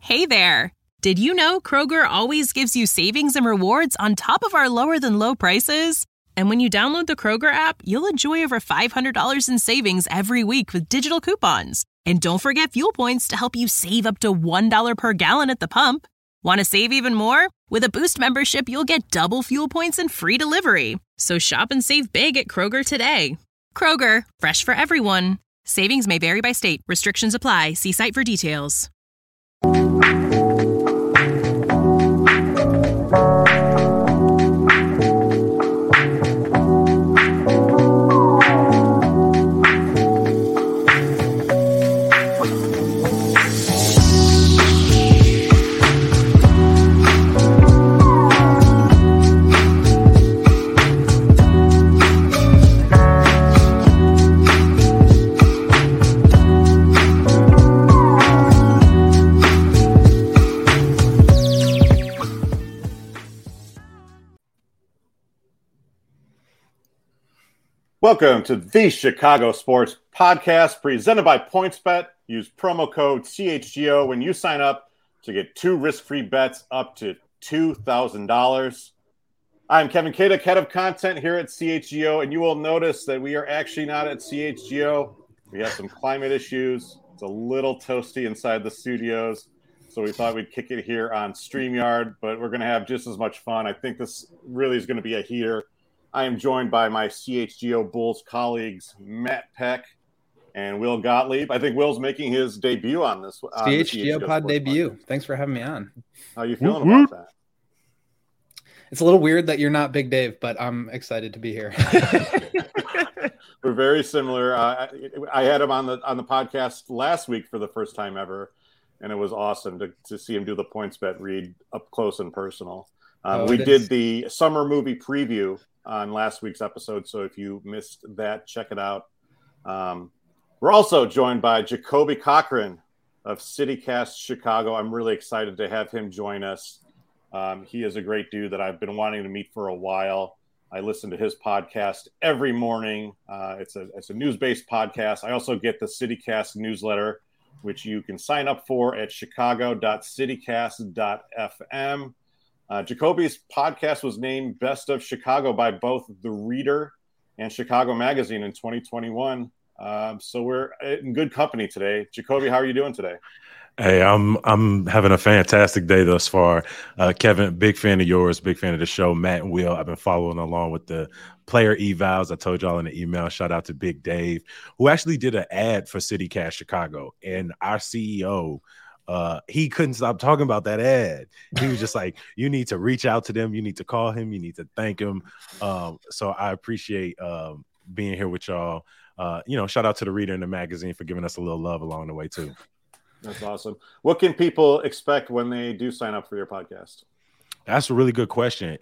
Hey there! Did you know Kroger always gives you savings and rewards on top of our lower-than-low prices? And when you download the Kroger app, you'll enjoy over $500 in savings every week with digital coupons. And don't forget fuel points to help you save up to $1 per gallon at the pump. Want to save even more? With a Boost membership, you'll get double fuel points and free delivery. So shop and save big at Kroger today. Kroger, fresh for everyone. Savings may vary by state. Restrictions apply. See site for details. Welcome to the Chicago Sports Podcast presented by PointsBet. Use promo code CHGO when you sign up to get 2 risk-free bets up to $2,000. I'm Kevin Kaduk, head of content here at CHGO, and you will notice that we are actually not at CHGO. We have some climate issues. It's a little toasty inside the studios, so we thought we'd kick it here on StreamYard, but we're going to have just as much fun. I think this really is going to be a heater. I am joined by my CHGO Bulls colleagues, Matt Peck and Will Gottlieb. I think Will's making his debut on this. CHGO pod debut. Podcast. Thanks for having me on. How are you feeling about that? It's a little weird that you're not Big Dave, but I'm excited to be here. We're very similar. I had him on the podcast last week for the first time ever, and it was awesome to see him do the PointsBet read up close and personal. We did the summer movie preview on last week's episode, so if you missed that, check it out. We're also joined by Jacoby Cochran of CityCast Chicago. I'm really excited to have him join us. He is a great dude that I've been wanting to meet for a while. I listen to his podcast every morning. It's a news-based podcast. I also get the CityCast newsletter, which you can sign up for at chicago.citycast.fm. Jacoby's podcast was named Best of Chicago by both The Reader and Chicago Magazine in 2021. So we're in good company today. Jacoby, how are you doing today? Hey, I'm having a fantastic day thus far. Kevin, big fan of yours, big fan of the show. Matt and Will, I've been following along with the player evals. I told y'all in the email, shout out to Big Dave, who actually did an ad for CityCast Chicago. And our CEO, he couldn't stop talking about that ad. He was just like, you need to reach out to them. You need to call him. You need to thank him. So I appreciate being here with y'all. Shout out to the Reader and the magazine for giving us a little love along the way too. That's awesome. What can people expect when they do sign up for your podcast? That's a really good question.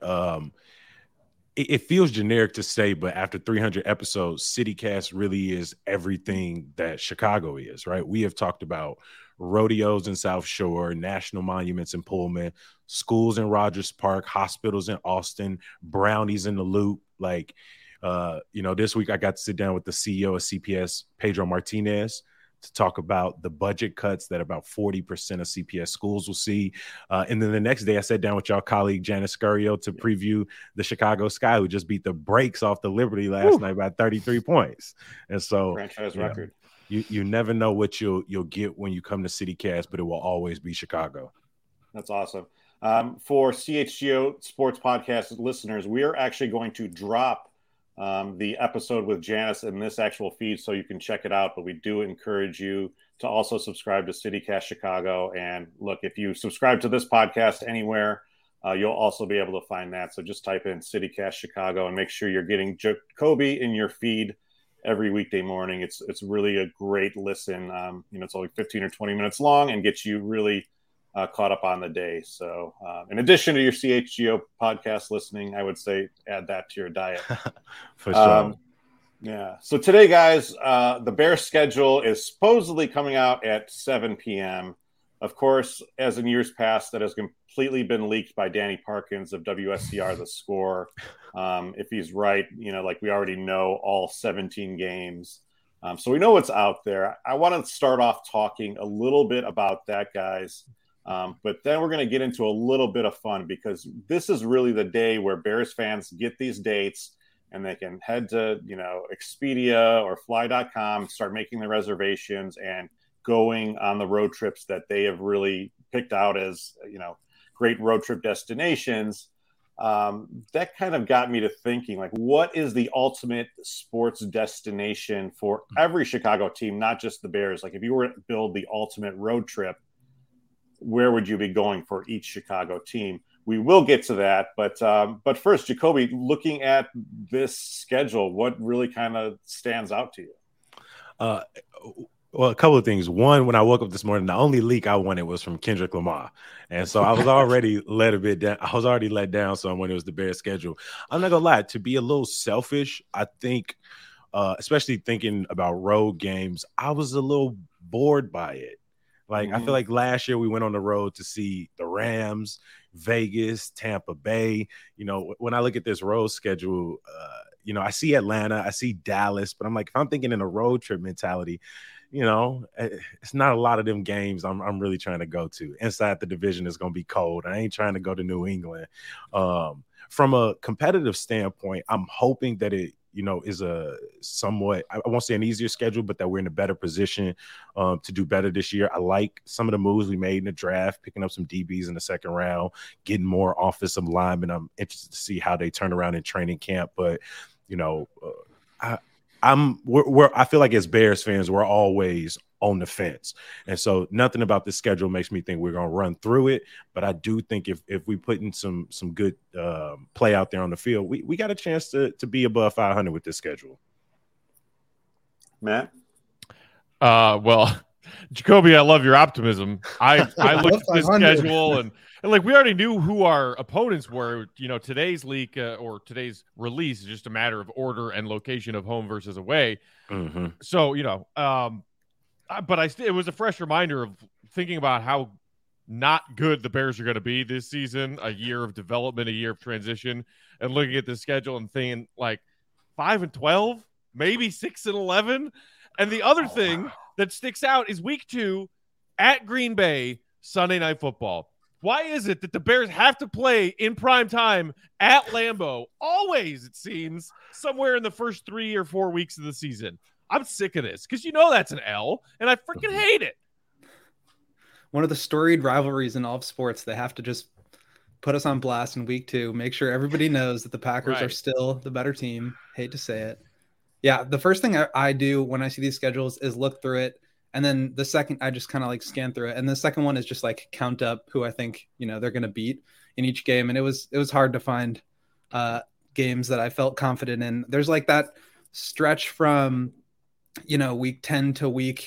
It feels generic to say, but after 300 episodes, CityCast really is everything that Chicago is, right? We have talked about rodeos in South Shore, national monuments in Pullman, schools in Rogers Park, hospitals in Austin, brownies in the Loop. This week I got to sit down with the CEO of CPS, Pedro Martinez, to talk about the budget cuts that about 40% of CPS schools will see. And then the next day I sat down with y'all colleague Janice Scurio to preview the Chicago Sky, who just beat the brakes off the Liberty last night by 33 points. And so franchise record. You never know what you'll get when you come to CityCast, but it will always be Chicago. That's awesome. For CHGO Sports Podcast listeners, we are actually going to drop the episode with Janice in this actual feed so you can check it out. But we do encourage you to also subscribe to CityCast Chicago. And look, if you subscribe to this podcast anywhere, you'll also be able to find that. So just type in CityCast Chicago and make sure you're getting Jacoby in your feed every weekday morning. It's really a great listen. It's only 15 or 20 minutes long and gets you really caught up on the day. So in addition to your CHGO podcast listening, I would say add that to your diet. For sure. Yeah. So today, guys, the Bears schedule is supposedly coming out at 7 p.m. Of course, as in years past, that has completely been leaked by Danny Parkins of WSCR The Score. If he's right, like we already know all 17 games. So we know what's out there. I want to start off talking a little bit about that, guys. But then we're going to get into a little bit of fun, because this is really the day where Bears fans get these dates and they can head to, Expedia or fly.com, start making the reservations and going on the road trips that they have really picked out as, great road trip destinations. That kind of got me to thinking, like, what is the ultimate sports destination for every Chicago team, not just the Bears? Like, if you were to build the ultimate road trip, where would you be going for each Chicago team? We will get to that, but first, Jacoby, looking at this schedule, what really kind of stands out to you? Well, a couple of things. One, when I woke up this morning, the only leak I wanted was from Kendrick Lamar, and so I was already let down some when it was the Bears schedule. I'm not gonna lie, to be a little selfish, I think, especially thinking about road games, I was a little bored by it. Like, I feel like last year we went on the road to see the Rams, Vegas, Tampa Bay. When I look at this road schedule, I see Atlanta, I see Dallas, but I'm like, if I'm thinking in a road trip mentality, it's not a lot of them games I'm really trying to go to. Inside the division is going to be cold. I ain't trying to go to New England. From a competitive standpoint, I'm hoping that it, is a somewhat, I won't say an easier schedule, but that we're in a better position to do better this year. I like some of the moves we made in the draft, picking up some DBs in the second round, getting more offensive linemen. I'm interested to see how they turn around in training camp. But, I feel like as Bears fans, we're always on the fence. And so nothing about this schedule makes me think we're going to run through it. But I do think if we put in some good play out there on the field, we got a chance to be above 500 with this schedule. Matt? Well, Jacoby, I love your optimism. I looked at this schedule and like, we already knew who our opponents were. Today's leak or today's release is just a matter of order and location of home versus away. Mm-hmm. So, but it was a fresh reminder of thinking about how not good the Bears are going to be this season, a year of development, a year of transition, and looking at the schedule and thinking like 5-12, maybe 6-11. And the other thing that sticks out is week 2 at Green Bay, Sunday Night Football. Why is it that the Bears have to play in prime time at Lambeau? Always, it seems, somewhere in the first 3 or 4 weeks of the season. I'm sick of this because that's an L, and I freaking hate it. One of the storied rivalries in all of sports, they have to just put us on blast in week 2, make sure everybody knows that the Packers are still the better team. Hate to say it. Yeah, the first thing I do when I see these schedules is look through it. And then the second, I just kind of like scan through it. And the second one is just like count up who I think, they're going to beat in each game. And it was hard to find games that I felt confident in. There's like that stretch from, week 10 to week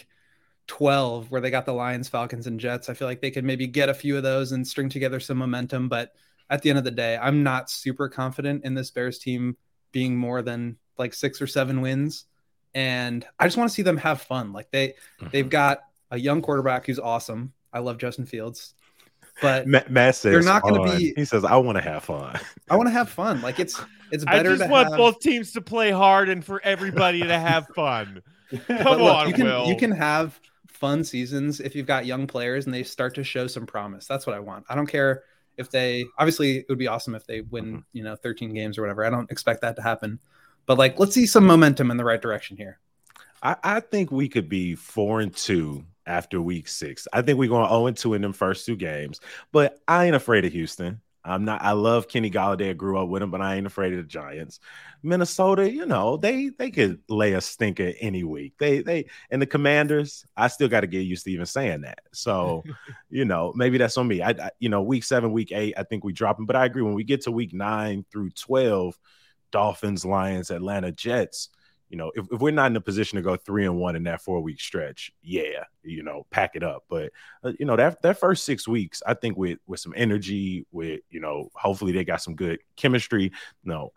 12 where they got the Lions, Falcons, and Jets. I feel like they could maybe get a few of those and string together some momentum. But at the end of the day, I'm not super confident in this Bears team being more than like 6 or 7 wins. And I just want to see them have fun. Like they've got a young quarterback who's awesome. I love Justin Fields, but Matt says they're not going to be. He says, "I want to have fun. I want to have fun. Like it's better. I just want both teams to play hard and for everybody to have fun. Come on, Will. You can have fun seasons if you've got young players and they start to show some promise. That's what I want. I don't care if they. Obviously, it would be awesome if they win, 13 games or whatever. I don't expect that to happen. But like, let's see some momentum in the right direction here. I think we could be 4-2 after week 6. I think we're going 0-2 in them first 2 games. But I ain't afraid of Houston. I'm not. I love Kenny Golladay. I grew up with him, but I ain't afraid of the Giants. Minnesota, they could lay a stinker any week. They and the Commanders. I still got to get used to even saying that. So, maybe that's on me. Week 7, week 8, I think we drop them. But I agree. When we get to week 9 through 12. Dolphins, Lions, Atlanta, Jets, if we're not in a position to go 3-1 in that 4-week stretch, pack it up. But, that first 6 weeks, I think with some energy, with, hopefully they got some good chemistry. Again,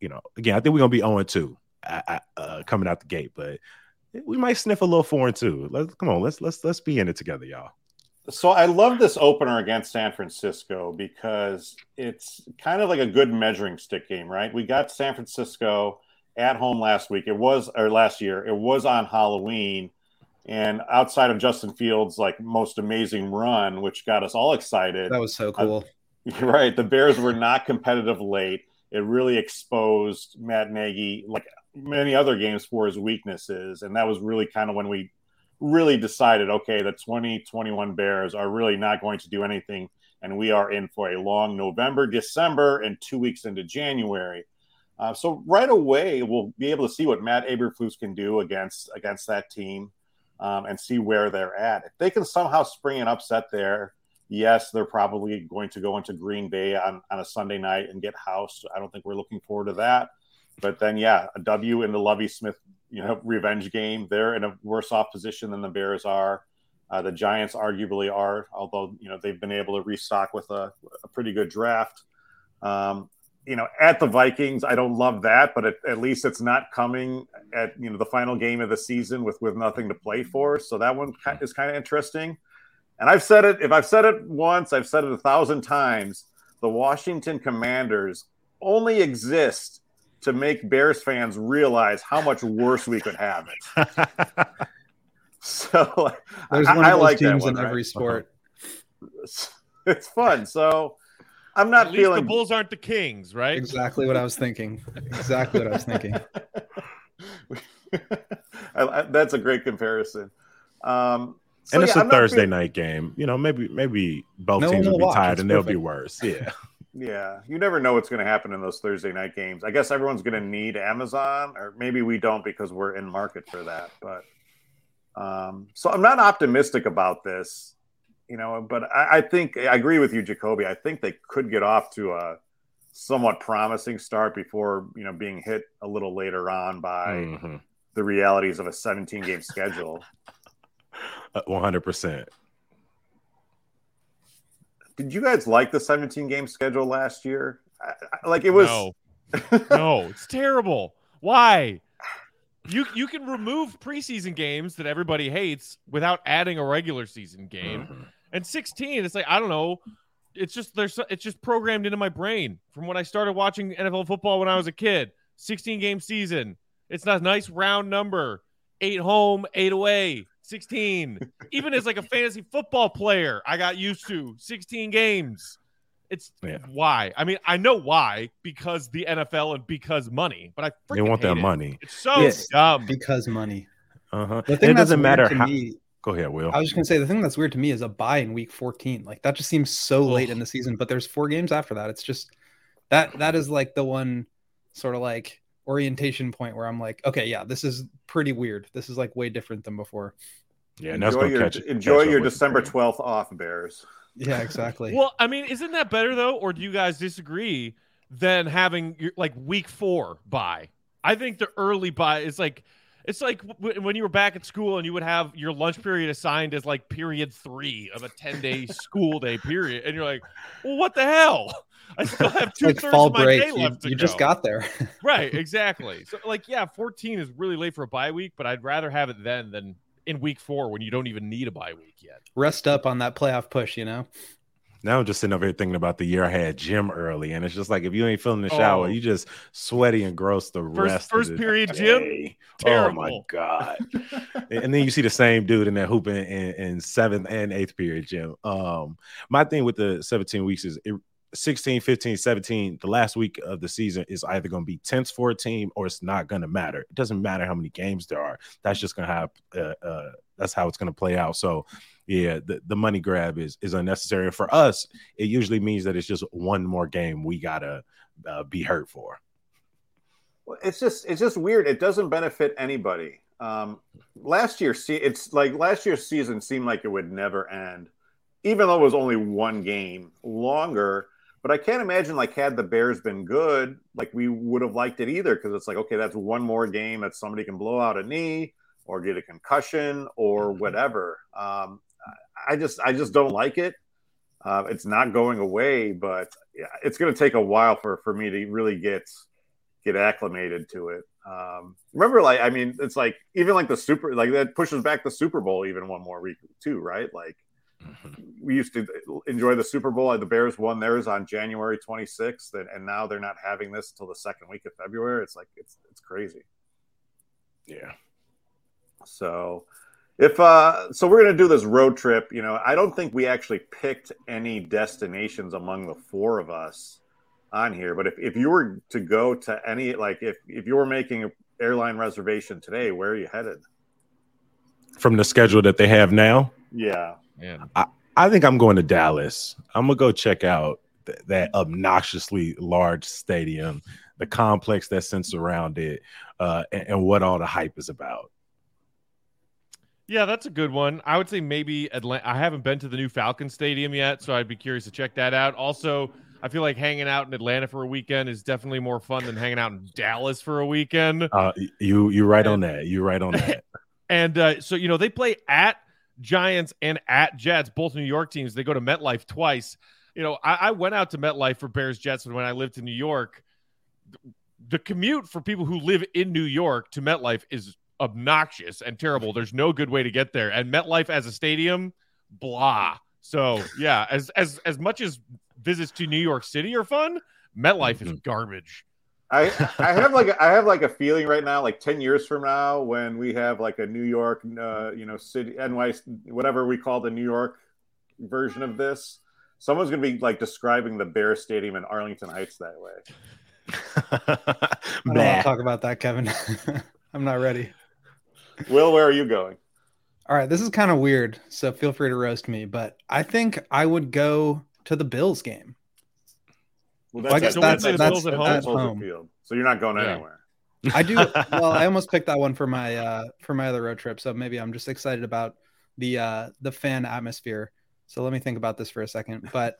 I think we're going to be 0-2 coming out the gate, but we might sniff a little 4-2. Let's be in it together, y'all. So I love this opener against San Francisco because it's kind of like a good measuring stick game, right? We got San Francisco at home last year. It was on Halloween, And outside of Justin Fields' like most amazing run, which got us all excited. That was so cool. Right. The Bears were not competitive late. It really exposed Matt Nagy, like many other games, for his weaknesses. And that was really kind of when we really decided, okay, the 2021 Bears are really not going to do anything. And we are in for a long November, December, and 2 weeks into January. So right away, we'll be able to see what Matt Eberflus can do against that team. And see where they're at. If they can somehow spring an upset there, yes, they're probably going to go into Green Bay on a Sunday night and get housed. I don't think we're looking forward to that. But then, yeah, a W in the Lovie Smith, revenge game. They're in a worse off position than the Bears are. The Giants arguably are, although, they've been able to restock with a pretty good draft. At the Vikings, I don't love that, but at least it's not coming at the final game of the season with nothing to play for. So that one is kind of interesting. And I've said it. If I've said it once, I've said it 1,000 times. The Washington Commanders only exist to make Bears fans realize how much worse we could have it. So there's one of those teams in every sport. It's fun. So. I'm not At least feeling the Bulls aren't the Kings, right? Exactly what I was thinking. That's a great comparison. And it's a Thursday night game. Maybe both teams will be tired and they'll be worse. Yeah. Yeah. You never know what's going to happen in those Thursday night games. I guess everyone's going to need Amazon, or maybe we don't because we're in market for that. But so I'm not optimistic about this. But I think I agree with you, Jacoby. I think they could get off to a somewhat promising start before, being hit a little later on by the realities of a 17-game schedule. 100%. Did you guys like the 17-game schedule last year? It was. No, it's terrible. Why? You can remove preseason games that everybody hates without adding a regular season game. And 16, it's like, I don't know. It's just programmed into my brain from when I started watching NFL football when I was a kid. 16-game season. It's a nice round number. 8 home, 8 away. 16. Even as like a fantasy football player, I got used to 16 games. Why? I mean, I know why, because the NFL and because money, but I freaking they want that hate it. money. It's so dumb. Because money. The thing it doesn't matter how. Go ahead, Will. I was just gonna say the thing that's weird to me is a bye in week 14. Like that just seems so late in the season, but there's 4 games after that. It's just that is like the one sort of like orientation point where I'm like, okay, yeah, this is pretty weird. This is like way different than before. Yeah, and enjoy your December 12th off, Bears. Yeah, exactly. Well, I mean, isn't that better though, or do you guys disagree? Than having your like week 4 bye? I think the early bye is like. It's like when you were back at school and you would have your lunch period assigned as like period 3 of a 10-day school day period. And you're like, well, what the hell? I still have 2/3 of my day left to go. You just got there. Right, exactly. So 14 is really late for a bye week, but I'd rather have it then than in week 4 when you don't even need a bye week yet. Rest up on that playoff push, Now I'm just sitting over here thinking about the year I had gym early, and it's just like if you ain't feeling the shower, you just sweaty and gross the rest first of the period day. gym. Terrible. Oh my god! And then you see the same dude in that hooping in 7th and 8th period gym. My thing with the 17 weeks is 16, 15, 17. The last week of the season is either going to be tense for a team or it's not going to matter. It doesn't matter how many games there are. That's just going to have. That's how it's going to play out. So. Yeah, the money grab is unnecessary. For us, it usually means that it's just one more game we gotta be hurt for. Well, it's just weird. It doesn't benefit anybody. Last year's season seemed like it would never end, even though it was only one game longer. But I can't imagine had the Bears been good, we would have liked it either, because it's like, okay, that's one more game that somebody can blow out a knee or get a concussion or whatever. I just don't like it. It's not going away, but it's going to take a while for me to really get acclimated to it. Remember, it's like even the that pushes back the Super Bowl even one more week too, right? We used to enjoy the Super Bowl. The Bears won theirs on January 26th, and now they're not having this until the second week of February. It's crazy. Yeah. So. If so we're going to do this road trip. I don't think we actually picked any destinations among the four of us on here. But if you were to go to any, like if you were making an airline reservation today, where are you headed? From the schedule that they have now? Yeah. I think I'm going to Dallas. I'm going to go check out that obnoxiously large stadium, the complex that sits around it, and what all the hype is about. Yeah, that's a good one. I would say maybe Atlanta. I haven't been to the new Falcon Stadium yet, so I'd be curious to check that out. Also, I feel like hanging out in Atlanta for a weekend is definitely more fun than hanging out in Dallas for a weekend. You're right on that. You're right on that. And so, they play at Giants and at Jets, both New York teams. They go to MetLife twice. I went out to MetLife for Bears-Jets when I lived in New York. The commute for people who live in New York to MetLife is obnoxious and terrible. There's no good way to get there. And MetLife as a stadium, blah. So, yeah, as much as visits to New York City are fun, MetLife is garbage. I have like a feeling right now, like 10 years from now, when we have like a New York, city, NY, whatever we call the New York version of this, someone's going to be like describing the Bears Stadium in Arlington Heights that way. I don't want to talk about that, Kevin. I'm not ready. Will, where are you going? All right, this is kind of weird, so feel free to roast me, but I think I would go to the Bills game. Well, I guess that's at home. Field, so you're not going anywhere. I do. Well, I almost picked that one for my other road trip, so maybe I'm just excited about the fan atmosphere. So let me think about this for a second. But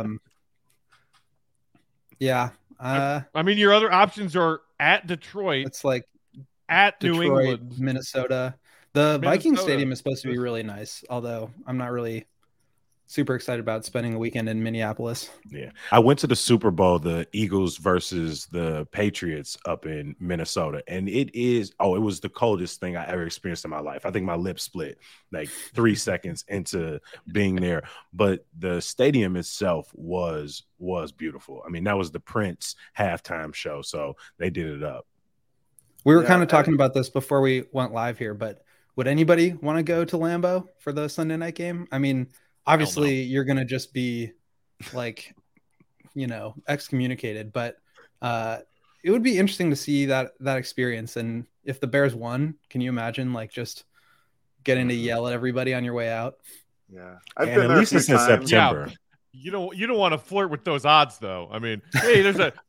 yeah. I mean, your other options are at Detroit. It's like at Detroit, New England, Minnesota. The Viking Stadium is supposed to be really nice, although I'm not really super excited about spending a weekend in Minneapolis. Yeah. I went to the Super Bowl, the Eagles versus the Patriots up in Minnesota. And it was the coldest thing I ever experienced in my life. I think my lip split like 3 seconds into being there. But the stadium itself was beautiful. I mean, that was the Prince halftime show. So they did it up. We were kind of talking about this before we went live here, but would anybody want to go to Lambeau for the Sunday night game? I mean, obviously, you're going to just be like, excommunicated. But it would be interesting to see that experience. And if the Bears won, can you imagine like just getting to yell at everybody on your way out? Yeah, I've been there at least since September. Yeah. You don't want to flirt with those odds, though. I mean, hey, there's a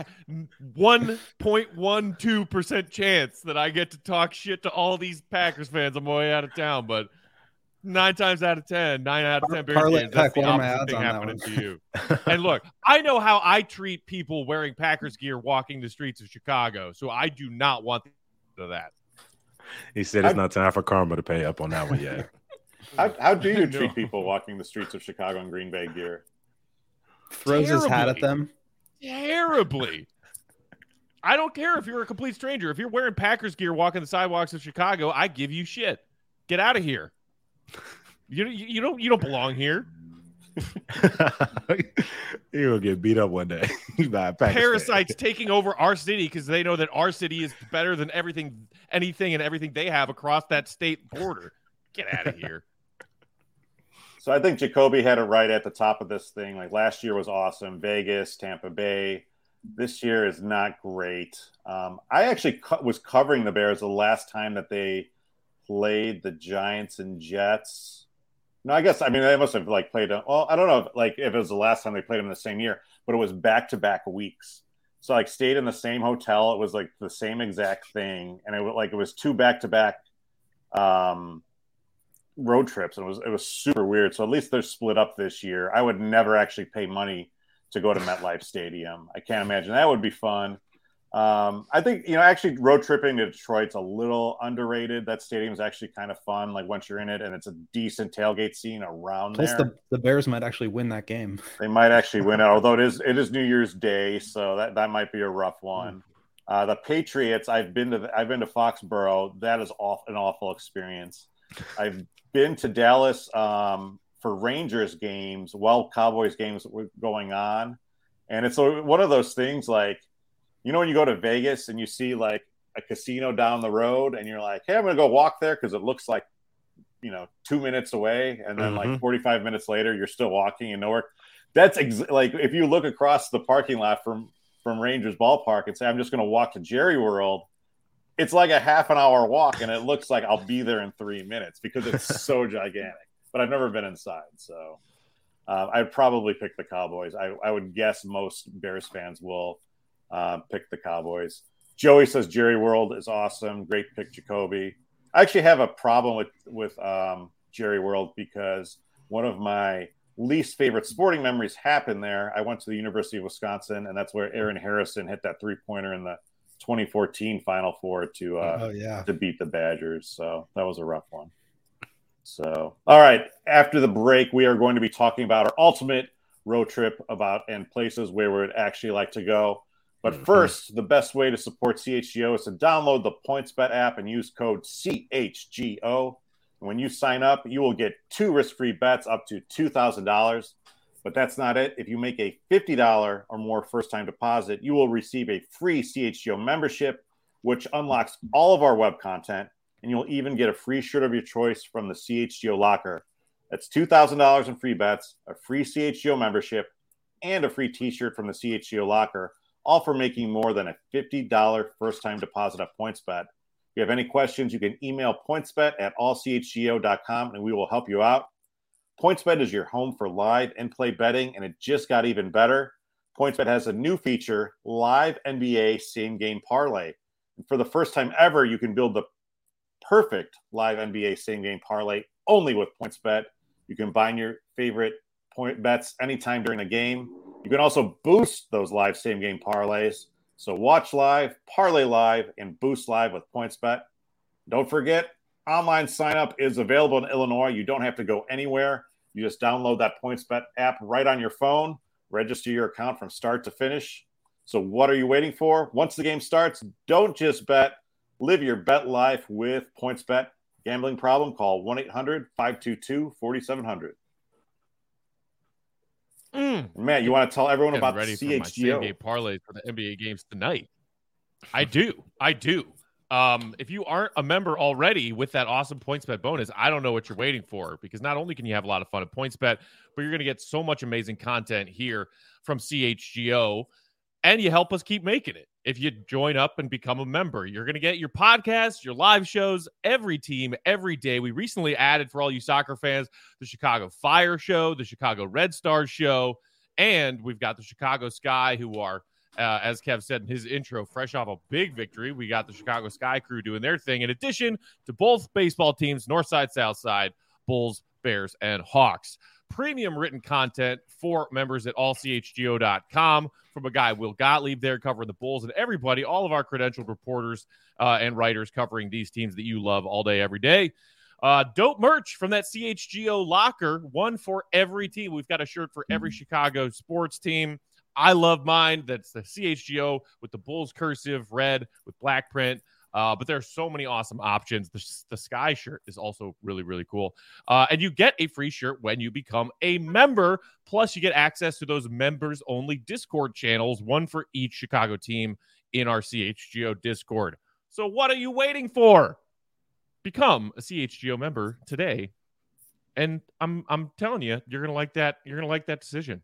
1.12% chance that I get to talk shit to all these Packers fans on my way out of town, but 9 times out of 10, 9 out of 10 Bears games, that's the opposite thing happening to you. And look, I know how I treat people wearing Packers gear walking the streets of Chicago, so I do not want to that. He said it's not time for karma to pay up on that one yet. How do you treat people walking the streets of Chicago in Green Bay gear? Throws his hat at them. Terribly. I don't care if you're a complete stranger. If you're wearing Packers gear walking the sidewalks of Chicago, I give you shit. Get out of here. You don't belong here. You'll get beat up one day by parasites taking over our city because they know that our city is better than anything and everything they have across that state border. Get out of here. So I think Jacoby had it right at the top of this thing. Like last year was awesome. Vegas, Tampa Bay. This year is not great. I actually was covering the Bears the last time that they played the Giants and Jets. No, I guess, I mean, they must have like played. Well, I don't know if it was the last time they played them in the same year, but it was back-to-back weeks. So like stayed in the same hotel. It was like the same exact thing. And it was 2 back-to-back road trips, and it was super weird. So at least they're split up this year. I would never actually pay money to go to MetLife Stadium. I can't imagine that would be fun. I think actually road tripping to Detroit's a little underrated. That stadium is actually kind of fun. Like once you're in it, and it's a decent tailgate scene around there. Plus the Bears might actually win that game. They might actually win it, although it is New Year's Day, so that might be a rough one. The Patriots, I've been to Foxborough. That is an awful experience. I've been to Dallas for Rangers games while Cowboys games were going on. And it's one of those things like, when you go to Vegas and you see like a casino down the road and you're like, hey, I'm going to go walk there because it looks like 2 minutes away, and then like 45 minutes later, you're still walking and nowhere. That's like if you look across the parking lot from Rangers Ballpark and say, I'm just going to walk to Jerry World, it's like a half an hour walk, and it looks like I'll be there in 3 minutes because it's so gigantic. But I've never been inside, so I'd probably pick the Cowboys. I would guess most Bears fans will pick the Cowboys. Joey says Jerry World is awesome. Great pick, Jacoby. I actually have a problem with Jerry World because one of my least favorite sporting memories happened there. I went to the University of Wisconsin, and that's where Aaron Harrison hit that 3-pointer in the 2014 Final Four to beat the Badgers. So that was a rough one. So, all right. After the break, we are going to be talking about our ultimate road trip and places where we would actually like to go. But first, the best way to support CHGO is to download the PointsBet app and use code CHGO. And when you sign up, you will get 2 risk-free bets up to $2,000. But that's not it. If you make a $50 or more first-time deposit, you will receive a free CHGO membership, which unlocks all of our web content, and you'll even get a free shirt of your choice from the CHGO locker. That's $2,000 in free bets, a free CHGO membership, and a free t-shirt from the CHGO locker, all for making more than a $50 first-time deposit at PointsBet. If you have any questions, you can email pointsbet@allchgo.com, and we will help you out. PointsBet is your home for live and play betting, and it just got even better. PointsBet has a new feature, Live NBA Same Game Parlay. And for the first time ever, you can build the perfect Live NBA Same Game Parlay only with PointsBet. You can bind your favorite point bets anytime during the game. You can also boost those live same game parlays. So watch live, parlay live, and boost live with PointsBet. Don't forget, online sign up is available in Illinois. You don't have to go anywhere. You just download that PointsBet app right on your phone, register your account from start to finish. So what are you waiting for? Once the game starts, don't just bet. Live your bet life with PointsBet. Gambling problem? Call 1-800-522-4700. Matt, you want to tell everyone about ready CHGO? For my same-game parlays for the NBA games tonight. I do. If you aren't a member already with that awesome PointsBet bonus, I don't know what you're waiting for, because not only can you have a lot of fun at PointsBet, but you're going to get so much amazing content here from CHGO, and you help us keep making it. If you join up and become a member, you're going to get your podcasts, your live shows, every team, every day. We recently added, for all you soccer fans, the Chicago Fire Show, the Chicago Red Stars Show, and we've got the Chicago Sky, who are, as Kev said in his intro, fresh off a big victory. We got the Chicago Sky crew doing their thing, in addition to both baseball teams, Northside, Southside, Bulls, Bears, and Hawks. Premium written content for members at allchgo.com from a guy, Will Gottlieb, there covering the Bulls, and everybody, all of our credentialed reporters and writers covering these teams that you love all day, every day. Dope merch from that CHGO locker, one for every team. We've got a shirt for every Chicago sports team. I love mine. That's the CHGO with the Bulls cursive, red with black print. But there are so many awesome options. The Sky shirt is also really, really cool. And you get a free shirt when you become a member. Plus, you get access to those members-only Discord channels, one for each Chicago team in our CHGO Discord. So what are you waiting for? Become a CHGO member today. And I'm telling you, you're gonna like that. You're gonna like that decision.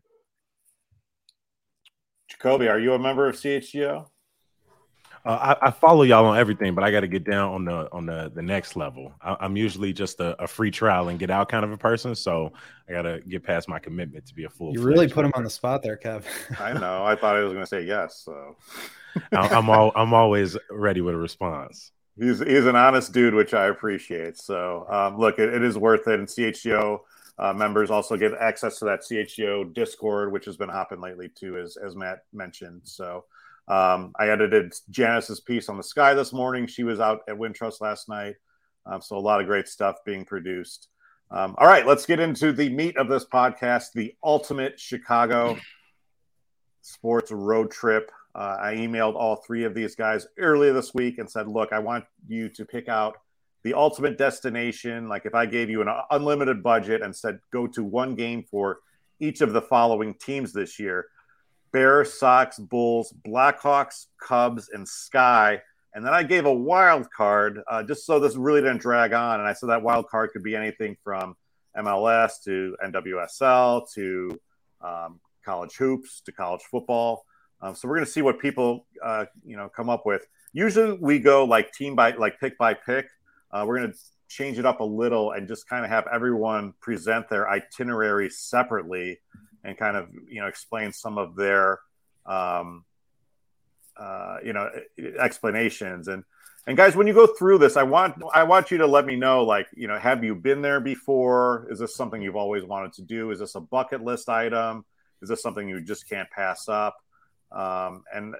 Jacoby, are you a member of CHGO? I follow y'all on everything, but I got to get down on the next level. I'm usually just a free trial and get out kind of a person, so I got to get past my commitment to be a full. You really put him on the spot there, Kev. I know. I thought I was going to say yes. So I'm always ready with a response. He's an honest dude, which I appreciate. So look, it is worth it. And CHGO members also get access to that CHGO Discord, which has been hopping lately too, as Matt mentioned. So. I edited Janice's piece on the Sky this morning. She was out at Wintrust last night. So a lot of great stuff being produced. All right, let's get into the meat of this podcast, the ultimate Chicago sports road trip. I emailed all 3 of these guys earlier this week and said, look, I want you to pick out the ultimate destination. Like if I gave you an unlimited budget and said, go to one game for each of the following teams this year, Bears, Sox, Bulls, Blackhawks, Cubs, and Sky. And then I gave a wild card just so this really didn't drag on. And I said that wild card could be anything from MLS to NWSL to college hoops to college football. So we're going to see what people, come up with. Usually we go like pick by pick. We're going to change it up a little and just kind of have everyone present their itinerary separately and kind of, explain some of their, explanations. And guys, when you go through this, I want you to let me know, like, have you been there before? Is this something you've always wanted to do? Is this a bucket list item? Is this something you just can't pass up? And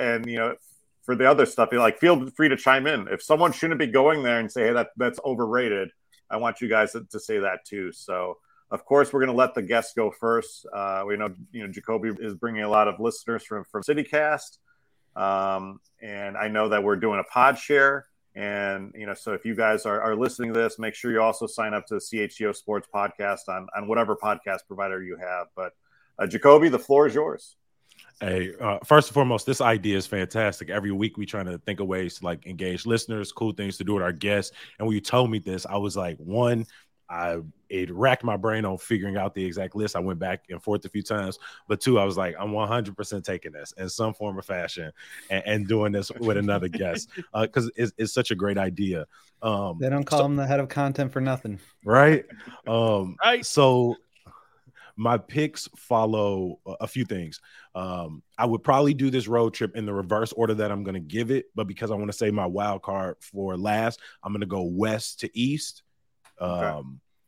for the other stuff, feel free to chime in. If someone shouldn't be going there and say, hey, that's overrated, I want you guys to say that too. So of course, we're going to let the guests go first. We know, Jacoby is bringing a lot of listeners from CityCast. And I know that we're doing a pod share. And, so if you guys are listening to this, make sure you also sign up to the CHGO Sports Podcast on whatever podcast provider you have. But Jacoby, the floor is yours. Hey, first and foremost, this idea is fantastic. Every week we trying to think of ways to like engage listeners, cool things to do with our guests. And when you told me this, I was like, one, it racked my brain on figuring out the exact list. I went back and forth a few times, but two, I was like, I'm 100% taking this in some form or fashion and doing this with another guest because it's such a great idea. They don't call him the head of content for nothing, right? Right. So my picks follow a few things. I would probably do this road trip in the reverse order that I'm going to give it, but because I want to save my wild card for last, I'm going to go west to east. Okay.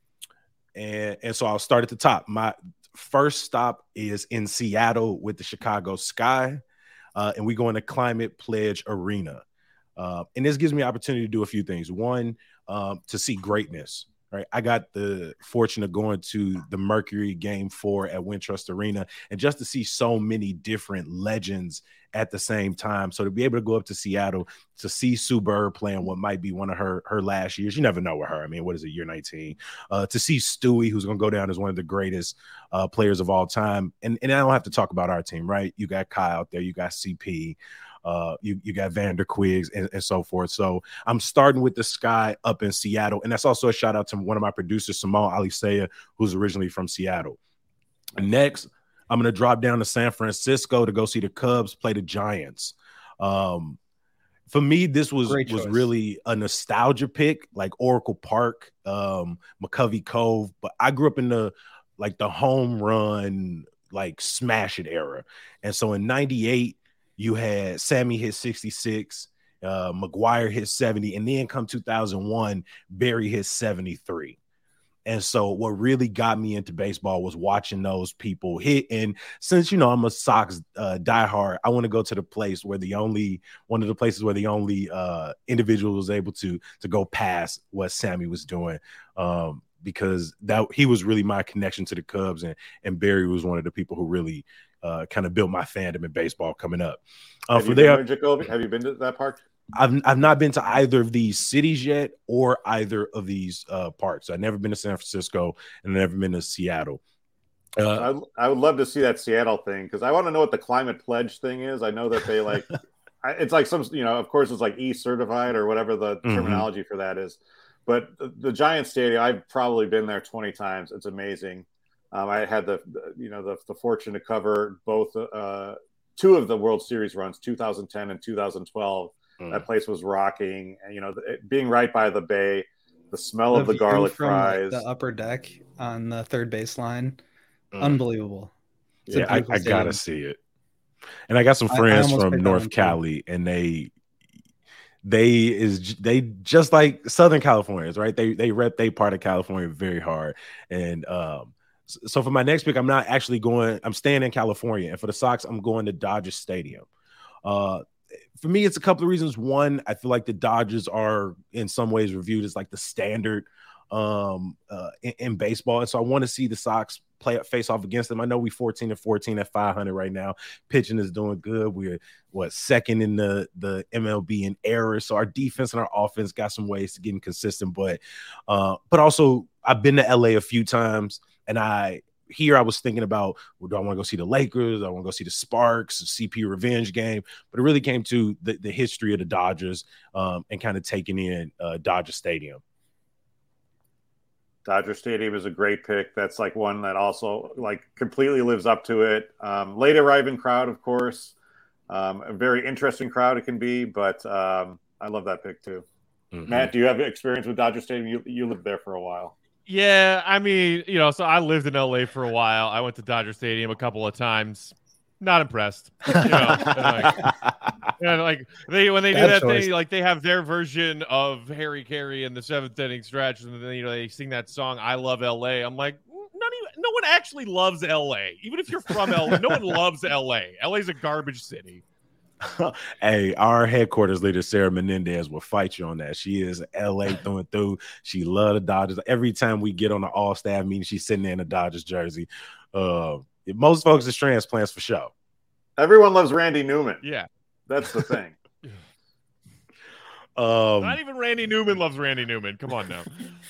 And so I'll start at the top. My first stop is in Seattle with the Chicago Sky, and we go into Climate Pledge Arena. And this gives me an opportunity to do a few things. One, to see greatness. Right, I got the fortune of going to the Mercury Game 4 at Wintrust Arena, and just to see so many different legends at the same time. So to be able to go up to Seattle to see Sue Bird playing what might be one of her last years, you never know with her. I mean, what is it, year 19? To see Stewie, who's going to go down as one of the greatest players of all time. And I don't have to talk about our team, right? You got Kai out there, you got CP. You got Vander Quigs and so forth. So I'm starting with the Sky up in Seattle. And that's also a shout out to one of my producers, Simone Alisea, who's originally from Seattle. Next, I'm going to drop down to San Francisco to go see the Cubs play the Giants. For me, this was really a nostalgia pick, like Oracle Park, McCovey Cove. But I grew up in the home run, like smash it era. And so in 98, you had Sammy hit 66, McGuire hit 70, and then come 2001, Barry hit 73. And so what really got me into baseball was watching those people hit. And since, I'm a Sox diehard, I want to go to the place where one of the places where the only individual was able to go past what Sammy was doing. Because he was really my connection to the Cubs, and Barry was one of the people who really kind of built my fandom in baseball coming up. Have you been to that park? I've not been to either of these cities yet or either of these parks. I've never been to San Francisco and I've never been to Seattle. I would love to see that Seattle thing because I want to know what the Climate Pledge thing is. I know that they it's like some, of course it's like E-certified or whatever the terminology for that is. But the Giants Stadium, I've probably been there 20 times. It's amazing. I had the fortune to cover both two of the World Series runs, 2010 and 2012. That place was rocking. And, being right by the bay, the smell of the garlic fries, the upper deck on the third baseline, unbelievable. Yeah, I gotta see it. And I got some friends from North Cali, and they just like Southern Californians, right? They rep they part of California very hard. And so for my next pick, I'm not actually going. I'm staying in California, and for the Sox, I'm going to Dodger Stadium. For me, it's a couple of reasons. One, I feel like the Dodgers are in some ways reviewed as like the standard in baseball, and so I want to see the Sox face off against them. I know we 14-14 at 500 right now. Pitching is doing good. We're second in the MLB in errors, so our defense and our offense got some ways to get consistent. But also I've been to LA a few times, and I here I was thinking about, well, do I want to go see the Lakers? Do I want to go see the Sparks, CP revenge game? But it really came to the history of the Dodgers and kind of taking in Dodger Stadium. Dodger Stadium is a great pick. That's like one that also like completely lives up to it. Late arriving crowd, of course. A very interesting crowd it can be, but I love that pick too. Mm-hmm. Matt, do you have experience with Dodger Stadium? You lived there for a while. Yeah, I mean, so I lived in LA for a while. I went to Dodger Stadium a couple of times. Not impressed. When they do that thing, like they have their version of Harry Carey in the 7th inning stretch, and then they sing that song "I Love LA." I'm like, no one actually loves LA. Even if you're from LA, no one loves LA. LA's a garbage city. Hey, our headquarters leader, Sarah Menendez, will fight you on that. She is LA through and through. She loves the Dodgers. Every time we get on an all-staff meeting, she's sitting there in a Dodgers jersey. Most folks are transplants for show. Everyone loves Randy Newman. Yeah. That's the thing. Not even Randy Newman loves Randy Newman. Come on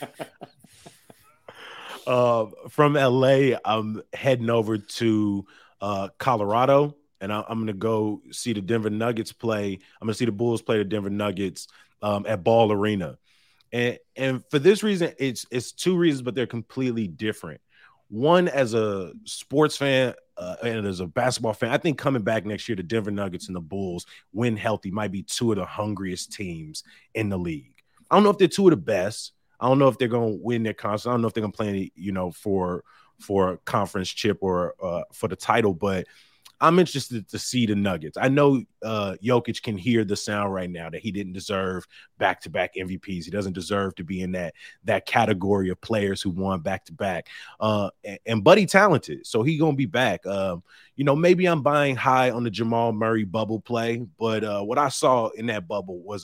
now. From LA, I'm heading over to Colorado. And I'm going to go see the Denver Nuggets play. I'm going to see the Bulls play the Denver Nuggets at Ball Arena. And for this reason, it's two reasons, but they're completely different. One, as a sports fan and as a basketball fan, I think coming back next year, the Denver Nuggets and the Bulls, when healthy, might be two of the hungriest teams in the league. I don't know if they're two of the best. I don't know if they're going to win their conference. I don't know if they're going to play, for a conference chip or for the title, but I'm interested to see the Nuggets. I know Jokic can hear the sound right now that he didn't deserve back-to-back MVPs. He doesn't deserve to be in that category of players who won back-to-back. And Buddy talented, so he gonna be back. Maybe I'm buying high on the Jamal Murray bubble play, but what I saw in that bubble was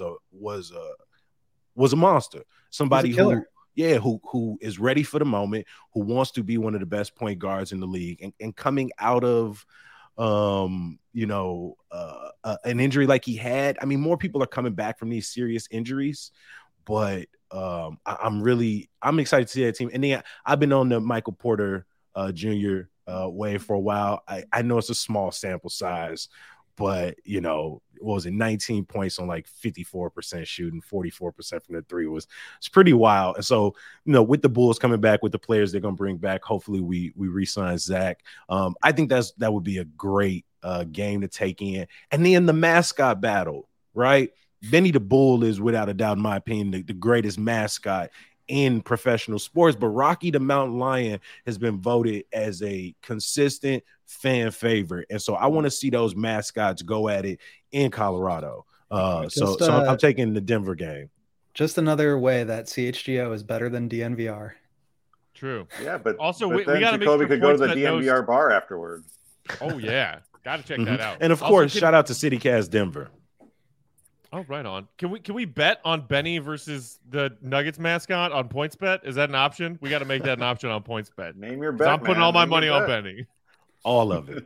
a monster. Somebody who is ready for the moment, who wants to be one of the best point guards in the league, and coming out of an injury like he had. I mean, more people are coming back from these serious injuries, but I'm excited to see that team. And then I've been on the Michael Porter Jr. wave for a while. I know it's a small sample size, but what was it, 19 points on like 54% shooting, 44% from the three it's pretty wild. And so, with the Bulls coming back, with the players they're going to bring back, hopefully we re-sign Zach. I think that would be a great game to take in. And then the mascot battle, right? Benny the Bull is, without a doubt, in my opinion, the greatest mascot in professional sports, but Rocky the Mountain Lion has been voted as a consistent fan favorite, and so I want to see those mascots go at it in Colorado. So I'm taking the Denver game. Just another way that CHGO is better than DNVR. True. Yeah, but also we got to make Jacoby sure could go to the DNVR bar afterward. Oh yeah, got to check that out. And of course, shout out to CityCast Denver. Oh, right on. Can we bet on Benny versus the Nuggets mascot on PointsBet? Is that an option? We got to make that an option on PointsBet. Name your bet. I'm putting all my money on Benny. All of it.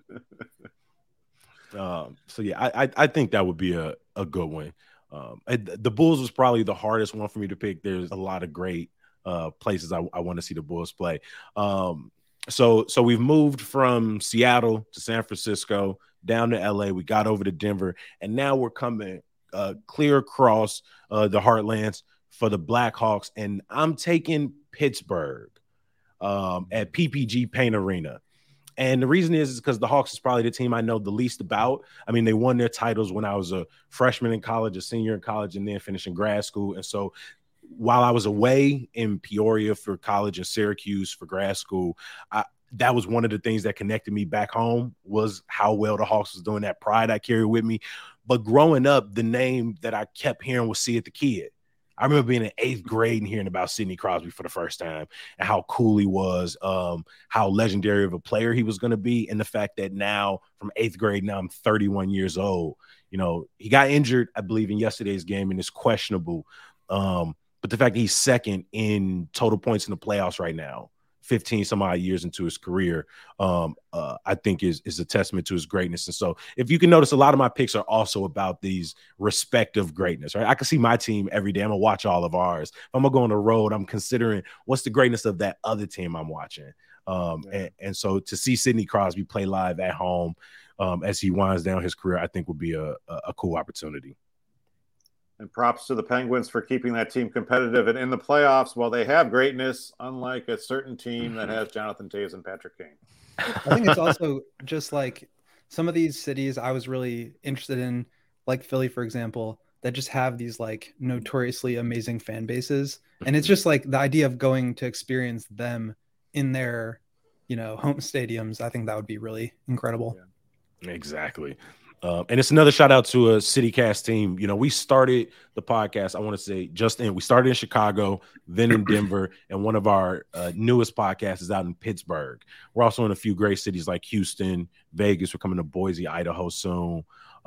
So yeah, I think that would be a good one. The Bulls was probably the hardest one for me to pick. There's a lot of great places I want to see the Bulls play. So we've moved from Seattle to San Francisco, down to LA. We got over to Denver, and now we're coming clear across the heartlands for the Blackhawks, and I'm taking Pittsburgh at PPG Paint Arena. And the reason is because the Hawks is probably the team I know the least about. I mean, they won their titles when I was a freshman in college, a senior in college, and then finishing grad school. And so while I was away in Peoria for college and Syracuse for grad school, that was one of the things that connected me back home, was how well the Hawks was doing, that pride I carry with me. But growing up, the name that I kept hearing was See It the Kid. I remember being in 8th grade and hearing about Sidney Crosby for the first time and how cool he was, how legendary of a player he was going to be, and the fact that now from 8th grade, now I'm 31 years old. He got injured, I believe, in yesterday's game and is questionable. But the fact that he's second in total points in the playoffs right now, 15 some odd years into his career, I think is a testament to his greatness. And so if you can notice, a lot of my picks are also about these respective greatness, right? I can see my team every day. I'm gonna watch all of ours. If I'm gonna go on the road, I'm considering what's the greatness of that other team I'm watching. And so to see Sidney Crosby play live at home as he winds down his career, I think would be a cool opportunity. And props to the Penguins for keeping that team competitive and in the playoffs while they have greatness, unlike a certain team that has Jonathan Toews and Patrick Kane. I think it's also just like some of these cities I was really interested in, like Philly, for example, that just have these like notoriously amazing fan bases. And it's just like the idea of going to experience them in their, home stadiums. I think that would be really incredible. Yeah. Exactly. And it's another shout out to a CityCast team. We started the podcast, I want to say we started in Chicago, then in Denver, and one of our newest podcasts is out in Pittsburgh. We're also in a few great cities like Houston, Vegas. We're coming to Boise, Idaho soon.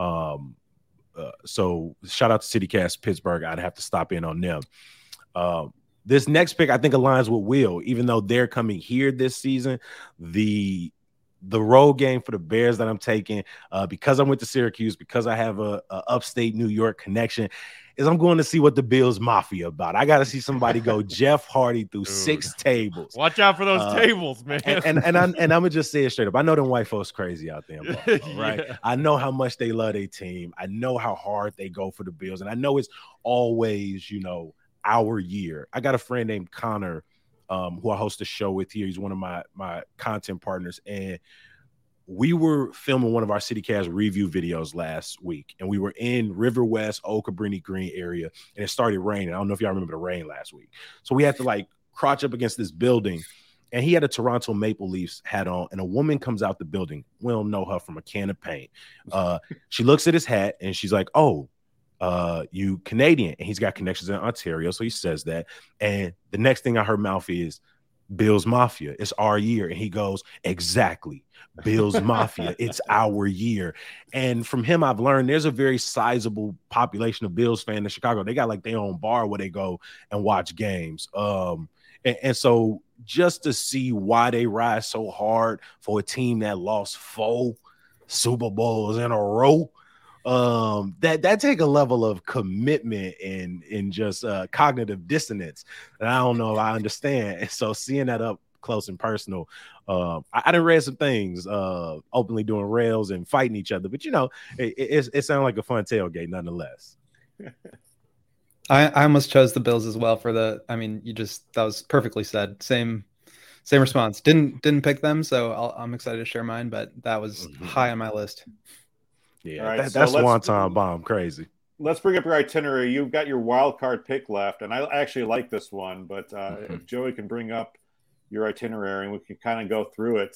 So shout out to CityCast Pittsburgh. I'd have to stop in on them. This next pick, I think, aligns with Will, even though they're coming here this season. The road game for the Bears that I'm taking, because I went to Syracuse, because I have a upstate New York connection, is I'm going to see what the Bills Mafia about. I got to see somebody go Jeff Hardy through 6 tables. Watch out for those tables, man. And I'm gonna just say it straight up. I know them white folks crazy out there in Buffalo, right? Yeah. I know how much they love their team. I know how hard they go for the Bills, and I know it's always, our year. I got a friend named Connor, who I host a show with here. He's one of my content partners. And we were filming one of our CityCast review videos last week. And we were in River West, Old Cabrini Green area. And it started raining. I don't know if y'all remember the rain last week. So we had to crouch up against this building. And he had a Toronto Maple Leafs hat on. And a woman comes out the building. We don't know her from a can of paint. She looks at his hat and she's like, "Oh, you Canadian?" And he's got connections in Ontario, so he says that. And the next thing out her mouth is Bills Mafia. It's our year. And he goes, "Exactly. Bills Mafia. It's our year." And from him, I've learned there's a very sizable population of Bills fans in Chicago. They got their own bar where they go and watch games. And so just to see why they ride so hard for a team that lost 4 Super Bowls in a row, that take a level of commitment and just cognitive dissonance that I don't know if I understand. And so seeing that up close and personal, I done read some things openly doing rails and fighting each other, but it sounded like a fun tailgate nonetheless. I almost chose the Bills as well that was perfectly said. Same response. Didn't pick them, so I'm excited to share mine, but that was high on my list. Yeah, right, that's Swanton bomb crazy. Let's bring up your itinerary. You've got your wild card pick left, and I actually like this one, but if Joey can bring up your itinerary and we can kind of go through it.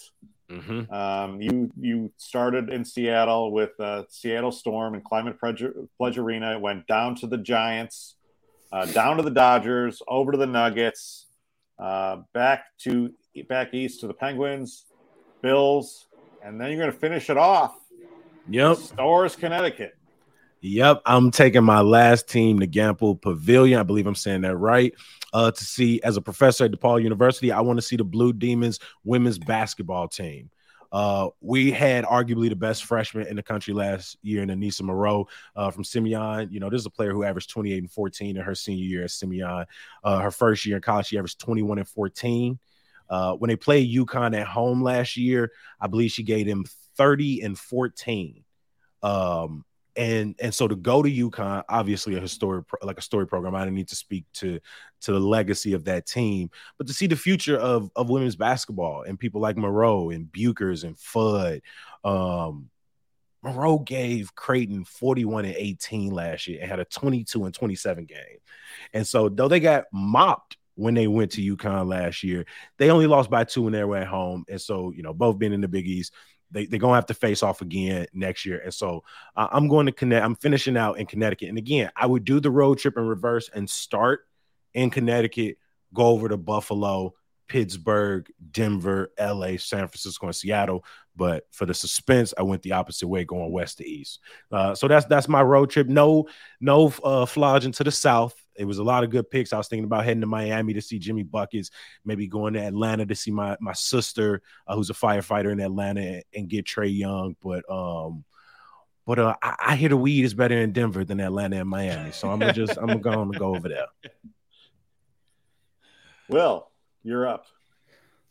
You started in Seattle with Seattle Storm and Climate Pledge Arena. It went down to the Giants, down to the Dodgers, over to the Nuggets, back east to the Penguins, Bills, and then you're going to finish it off. Yep. Storrs, Connecticut. Yep. I'm taking my last team, the Gamble Pavilion. I believe I'm saying that right. To see, as a professor at DePaul University, I want to see the Blue Demons women's basketball team. We had arguably the best freshman in the country last year in Anissa Moreau from Simeon. This is a player who averaged 28 and 14 in her senior year at Simeon. Her first year in college, she averaged 21 and 14. When they played UConn at home last year, I believe she gave them 30 and 14. And so to go to UConn, obviously a story program. I didn't need to speak to the legacy of that team, but to see the future of women's basketball and people like Moreau and Bukers and Fudd. Moreau gave Creighton 41 and 18 last year and had a 22 and 27 game. And so though they got mopped when they went to UConn last year, they only lost by 2 when they were at home. And so, both being in the Big East, they're going to have to face off again next year. And so I'm going to connect. I'm finishing out in Connecticut. And again, I would do the road trip in reverse and start in Connecticut, go over to Buffalo, Pittsburgh, Denver, LA, San Francisco, and Seattle. But for the suspense, I went the opposite way, going west to east. So that's my road trip. No flogging to the south. It was a lot of good picks. I was thinking about heading to Miami to see Jimmy Buckets, maybe going to Atlanta to see my sister, who's a firefighter in Atlanta, and get Trae Young. But I hear the weed is better in Denver than Atlanta and Miami. So I'm gonna go over there. Will, you're up.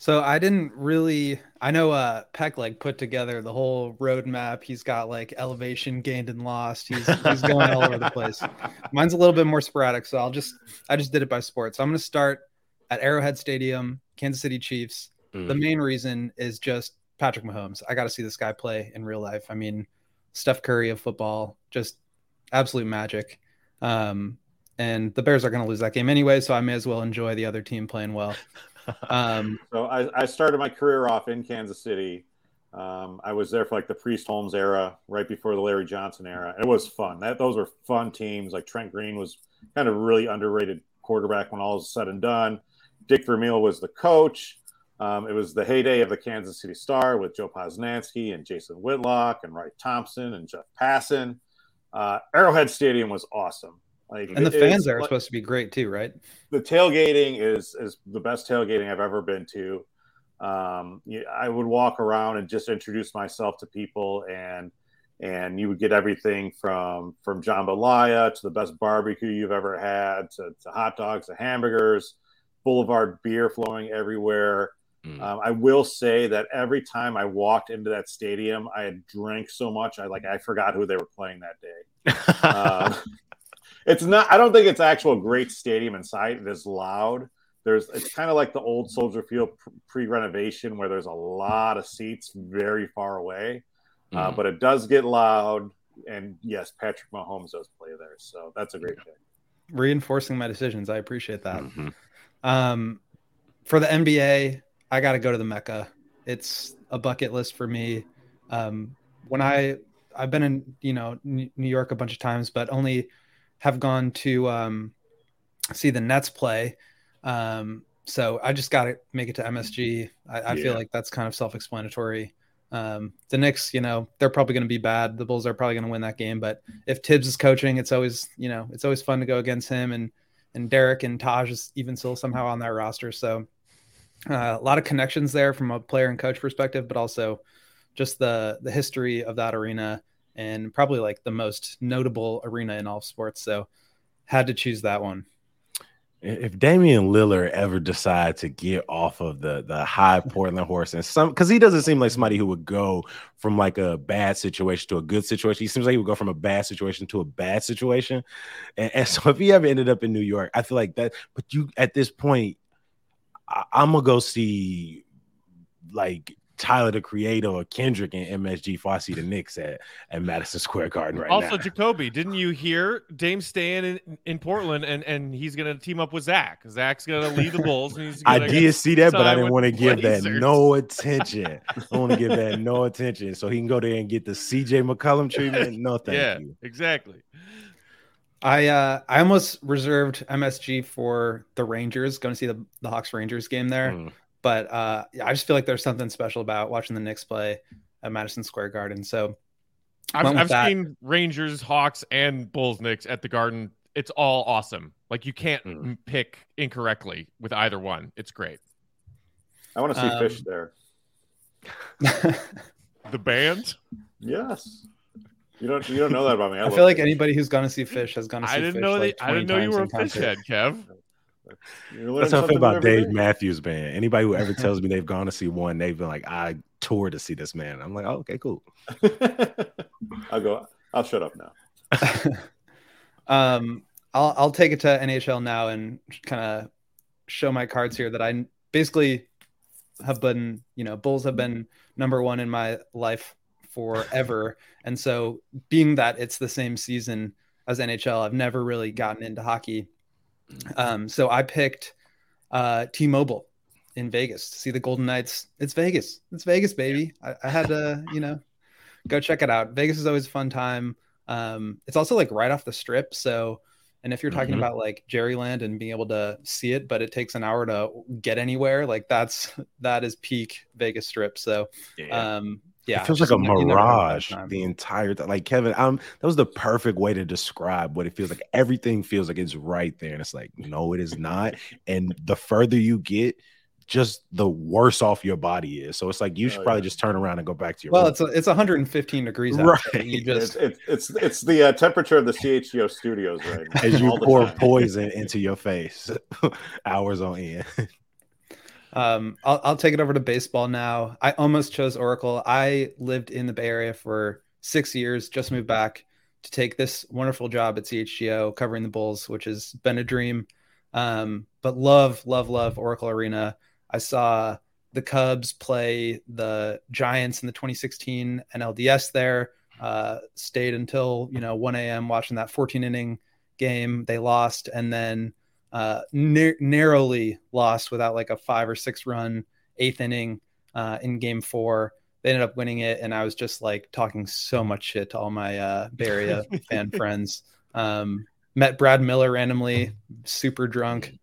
So I didn't really. I know Peck like put together the whole roadmap. He's got like elevation gained and lost. He's going all over the place. Mine's a little bit more sporadic, so I just did it by sport. So I'm going to start at Arrowhead Stadium, Kansas City Chiefs. The main reason is just Patrick Mahomes. I got to see this guy play in real life. I mean, Steph Curry of football, just absolute magic. And the Bears are going to lose that game anyway, so I may as well enjoy the other team playing well. So I started my career off in Kansas City. I was there for like the Priest Holmes era, right before the Larry Johnson era. It was fun. Those were fun teams. Like Trent Green was kind of really underrated quarterback when all was said and done. Dick Vermeil was the coach. It was the heyday of the Kansas City Star with Joe Posnanski and Jason Whitlock and Wright Thompson and Jeff Passan. Arrowhead Stadium was awesome. And the fans there are supposed to be great too, right? The tailgating is the best tailgating I've ever been to. I would walk around and just introduce myself to people, and you would get everything from jambalaya to the best barbecue you've ever had to hot dogs to hamburgers, Boulevard beer flowing everywhere. I will say that every time I walked into that stadium, I had drank so much I forgot who they were playing that day. I don't think it's actual great stadium inside. It is loud. It's kind of like the old Soldier Field pre-renovation where there's a lot of seats very far away, but it does get loud. And yes, Patrick Mahomes does play there, so that's a great pick. Reinforcing my decisions, I appreciate that. For the NBA, I got to go to the Mecca. It's a bucket list for me. When I've been in New York a bunch of times, but only have gone to see the Nets play. So I just got to make it to MSG. I feel like that's kind of self-explanatory. The Knicks, they're probably going to be bad. The Bulls are probably going to win that game. But if Tibbs is coaching, it's always fun to go against him. And Derek and Taj is even still somehow on that roster. So a lot of connections there from a player and coach perspective, but also just the history of that arena. And probably like the most notable arena in all of sports. So had to choose that one. If Damian Lillard ever decide to get off of the high Portland horse because he doesn't seem like somebody who would go from like a bad situation to a good situation. He seems like he would go from a bad situation to a bad situation. And so if he ever ended up in New York, I feel like that, but at this point, I'm going to go see like Tyler the Creator or Kendrick and MSG before I see the Knicks at Madison Square Garden now. Also, Jacoby, didn't you hear Dame's staying in Portland and he's going to team up with Zach? Zach's going to lead the Bulls. And I did see that, but I didn't want to give that no attention. I want to give that no attention so he can go there and get the CJ McCollum treatment. No, thank you. Exactly. I almost reserved MSG for the Rangers, going to see the Hawks Rangers game there. But I just feel like there's something special about watching the Knicks play at Madison Square Garden. So I've seen Rangers, Hawks, and Bulls Knicks at the Garden. It's all awesome. Like you can't pick incorrectly with either one. It's great. I want to see Fish there. The band? Yes. You don't know that about me. I feel like anybody who's gone to see Fish has gone to see Fish. I didn't know you were a Fish head, Kev. That's how I feel about Dave Matthews Band. Anybody who ever tells me they've gone to see one, they've been like, I toured to see this man. I'm like, oh, okay, cool. I'll shut up now. I'll take it to NHL now and kind of show my cards here that I basically have been, Bulls have been number one in my life forever. And so being that it's the same season as NHL, I've never really gotten into hockey. So I picked T-Mobile in Vegas to see the Golden Knights. It's Vegas, baby. I had to, go check it out. Vegas is always a fun time. It's also like right off the strip. So, and if you're talking about like Jerryland and being able to see it, but it takes an hour to get anywhere, like that is peak Vegas Strip. So, it feels like a mirage the entire time. Like Kevin, that was the perfect way to describe what it feels like. Everything feels like it's right there, and it's like, no, it is not. And the further you get, just the worse off your body is. So it's like you should probably just turn around and go back to your room. It's 115 degrees out. Right. So you just it's the temperature of the CHGO studios right now. As you pour poison into your face hours on end. I'll take it over to baseball now. I almost chose Oracle. I lived in the Bay Area for 6 years, just moved back to take this wonderful job at CHGO covering the Bulls, which has been a dream. But love Oracle Arena. I saw the Cubs play the Giants in the 2016 NLDS there. Stayed until 1 a.m. watching that 14-inning game. They lost, and then narrowly lost without like a 5 or 6 run 8th inning in game 4. They ended up winning it, and I was just like talking so much shit to all my Bay Area fan friends. Met Brad Miller randomly, super drunk.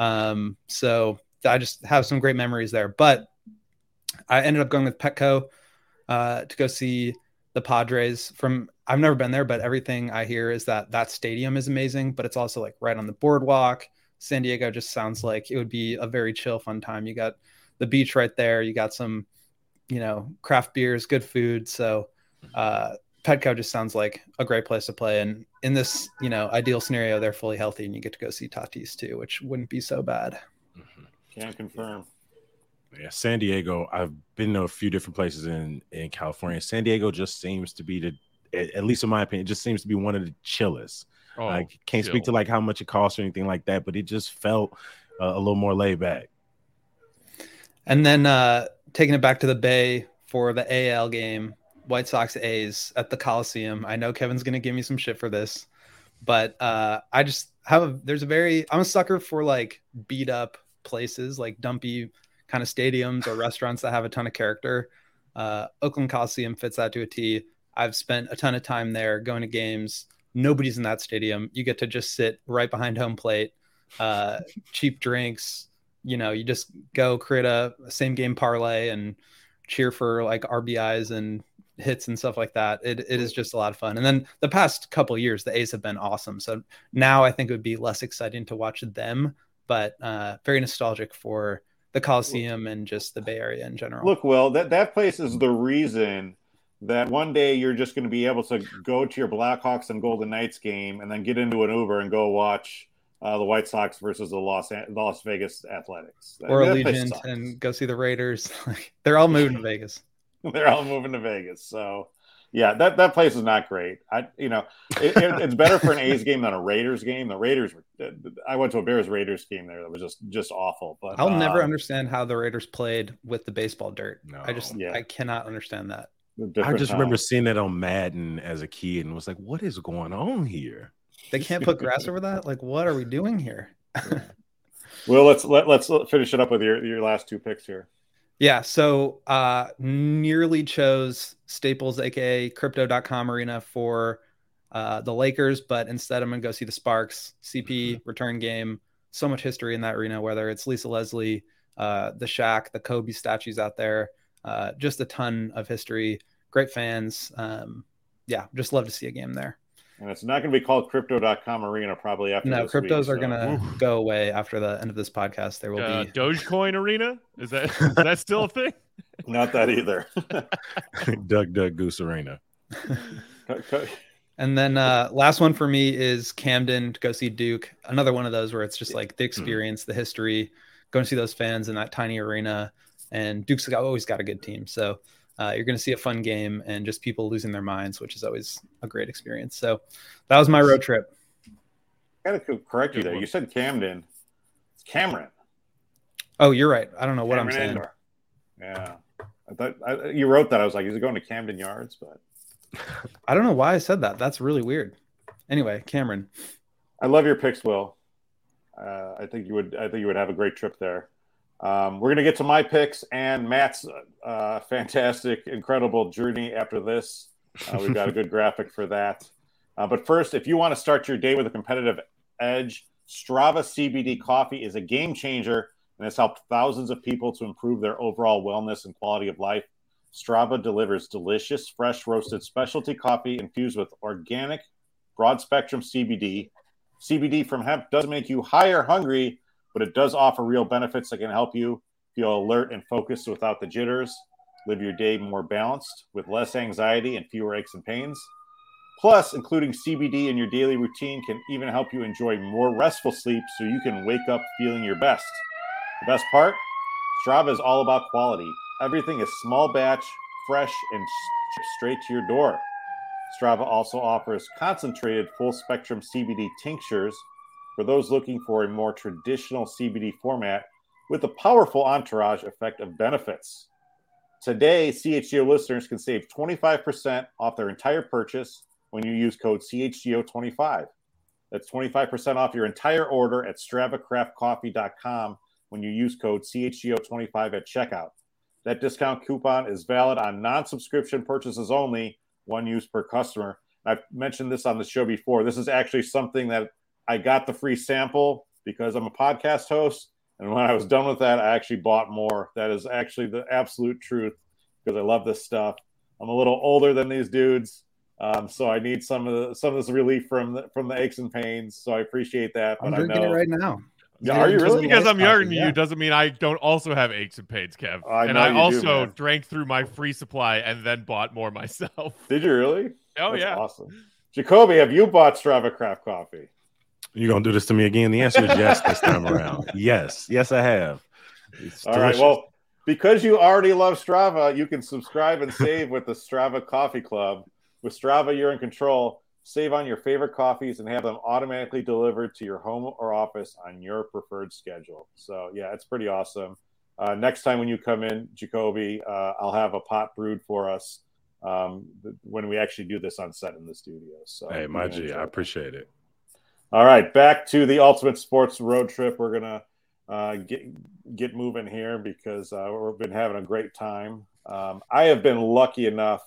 So I just have some great memories there. But I ended up going with Petco to go see the Padres. I've never been there, but everything I hear is that stadium is amazing, but it's also like right on the boardwalk. San Diego just sounds like it would be a very chill, fun time. You got the beach right there. You got some, craft beers, good food. So Petco just sounds like a great place to play. And in this, ideal scenario, they're fully healthy and you get to go see Tatis too, which wouldn't be so bad. Can confirm. Yeah, San Diego. I've been to a few different places in California. San Diego just seems to be at least in my opinion, it just seems to be one of the chillest. I can't speak to like how much it costs or anything like that, but it just felt a little more laid back. And then taking it back to the Bay for the AL game, White Sox A's at the Coliseum. I know Kevin's going to give me some shit for this, but I just I'm a sucker for like beat up places, like dumpy kind of stadiums or restaurants that have a ton of character. Oakland Coliseum fits that to a T. I've spent a ton of time there going to games. Nobody's in that stadium. You get to just sit right behind home plate, cheap drinks. You just go create a same game parlay and cheer for like RBIs and hits and stuff like that. It is just a lot of fun. And then the past couple of years, the A's have been awesome. So now I think it would be less exciting to watch them, but very nostalgic for the Coliseum and just the Bay Area in general. Look, Will, that place is the reason that one day you're just going to be able to go to your Blackhawks and Golden Knights game and then get into an Uber and go watch the White Sox versus the Las Vegas Athletics. Or Allegiant and go see the Raiders. They're all moving to Vegas. They're all moving to Vegas. So, yeah, that place is not great. It's better for an A's game than a Raiders game. The Raiders I went to a Bears-Raiders game there that was just awful. But I'll never understand how the Raiders played with the baseball dirt. No. I cannot understand that. I just remember seeing that on Madden as a kid and was like, what is going on here? They can't put grass over that? Like, what are we doing here? Well, let's finish it up with your last 2 picks here. Yeah, so nearly chose Staples, aka Crypto.com Arena for the Lakers, but instead I'm going to go see the Sparks CP return game. So much history in that arena, whether it's Lisa Leslie, the Shaq, the Kobe statues out there. Just a ton of history, great fans. Just love to see a game there. And it's not going to be called Crypto.com Arena probably after this cryptos week, are going to go away after the end of this podcast. There will be Dogecoin Arena. Is that still a thing? Not that either. Duck Goose Arena. And then last one for me is Camden to go see Duke. Another one of those where it's just like the experience, the history, going to see those fans in that tiny arena. And Duke's always got a good team. So you're going to see a fun game and just people losing their minds, which is always a great experience. So that was my road trip. I got to correct you there. You said Camden. It's Cameron. Oh, you're right. I don't know what Cameron I'm saying. Indoor. Yeah. I thought you wrote that. I was like, is it going to Camden Yards? But I don't know why I said that. That's really weird. Anyway, Cameron. I love your picks, Will. I think you would have a great trip there. We're going to get to my picks and Matt's fantastic, incredible journey after this. We've got a good graphic for that. But first, if you want to start your day with a competitive edge, Strava CBD coffee is a game changer and has helped thousands of people to improve their overall wellness and quality of life. Strava delivers delicious, fresh roasted specialty coffee infused with organic, broad-spectrum CBD. CBD from hemp does make you higher hungry, but it does offer real benefits that can help you feel alert and focused without the jitters, live your day more balanced with less anxiety and fewer aches and pains. Plus, including CBD in your daily routine can even help you enjoy more restful sleep so you can wake up feeling your best. The best part? Strava is all about quality. Everything is small batch, fresh, and shipped straight to your door. Strava also offers concentrated full-spectrum CBD tinctures for those looking for a more traditional CBD format with a powerful entourage effect of benefits. Today, CHGO listeners can save 25% off their entire purchase when you use code CHGO25. That's 25% off your entire order at StravaCraftCoffee.com when you use code CHGO25 at checkout. That discount coupon is valid on non-subscription purchases only, one use per customer. I've mentioned this on the show before. This is actually something that I got the free sample because I'm a podcast host. And when I was done with that, I actually bought more. That is actually the absolute truth because I love this stuff. I'm a little older than these dudes, so I need some of this relief from the aches and pains. So I appreciate that. But I'm drinking it right now. Yeah, are you really? Just because I'm younger than you doesn't mean I don't also have aches and pains, Kev. I also drank through my free supply and then bought more myself. Did you really? Oh, that's awesome. Jacoby, have you bought Strava Craft Coffee? You gonna do this to me again? The answer is yes this time around. Yes, I have. All right. Well, because you already love Strava, you can subscribe and save with the Strava Coffee Club. With Strava, you're in control. Save on your favorite coffees and have them automatically delivered to your home or office on your preferred schedule. So yeah, it's pretty awesome. Next time when you come in, Jacoby, I'll have a pot brewed for us when we actually do this on set in the studio. So hey, my G, I appreciate it. All right, back to the Ultimate Sports Road Trip. We're gonna get moving here because we've been having a great time. I have been lucky enough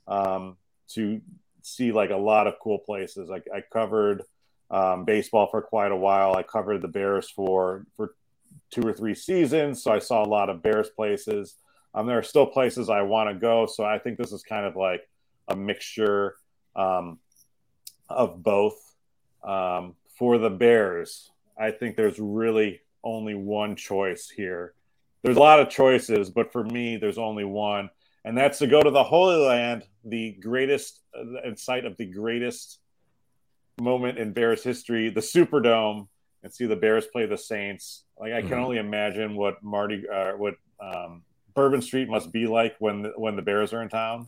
to see like a lot of cool places. Like I covered baseball for quite a while. I covered the Bears for 2 or 3 seasons, so I saw a lot of Bears places. There are still places I want to go, so I think this is kind of like a mixture of both. For the Bears, I think there's really only one choice here. There's a lot of choices, but for me, there's only one, and that's to go to the Holy Land, the greatest and site of the greatest moment in Bears history, the Superdome, and see the Bears play the Saints. Like I can only imagine what Bourbon Street must be like when the Bears are in town.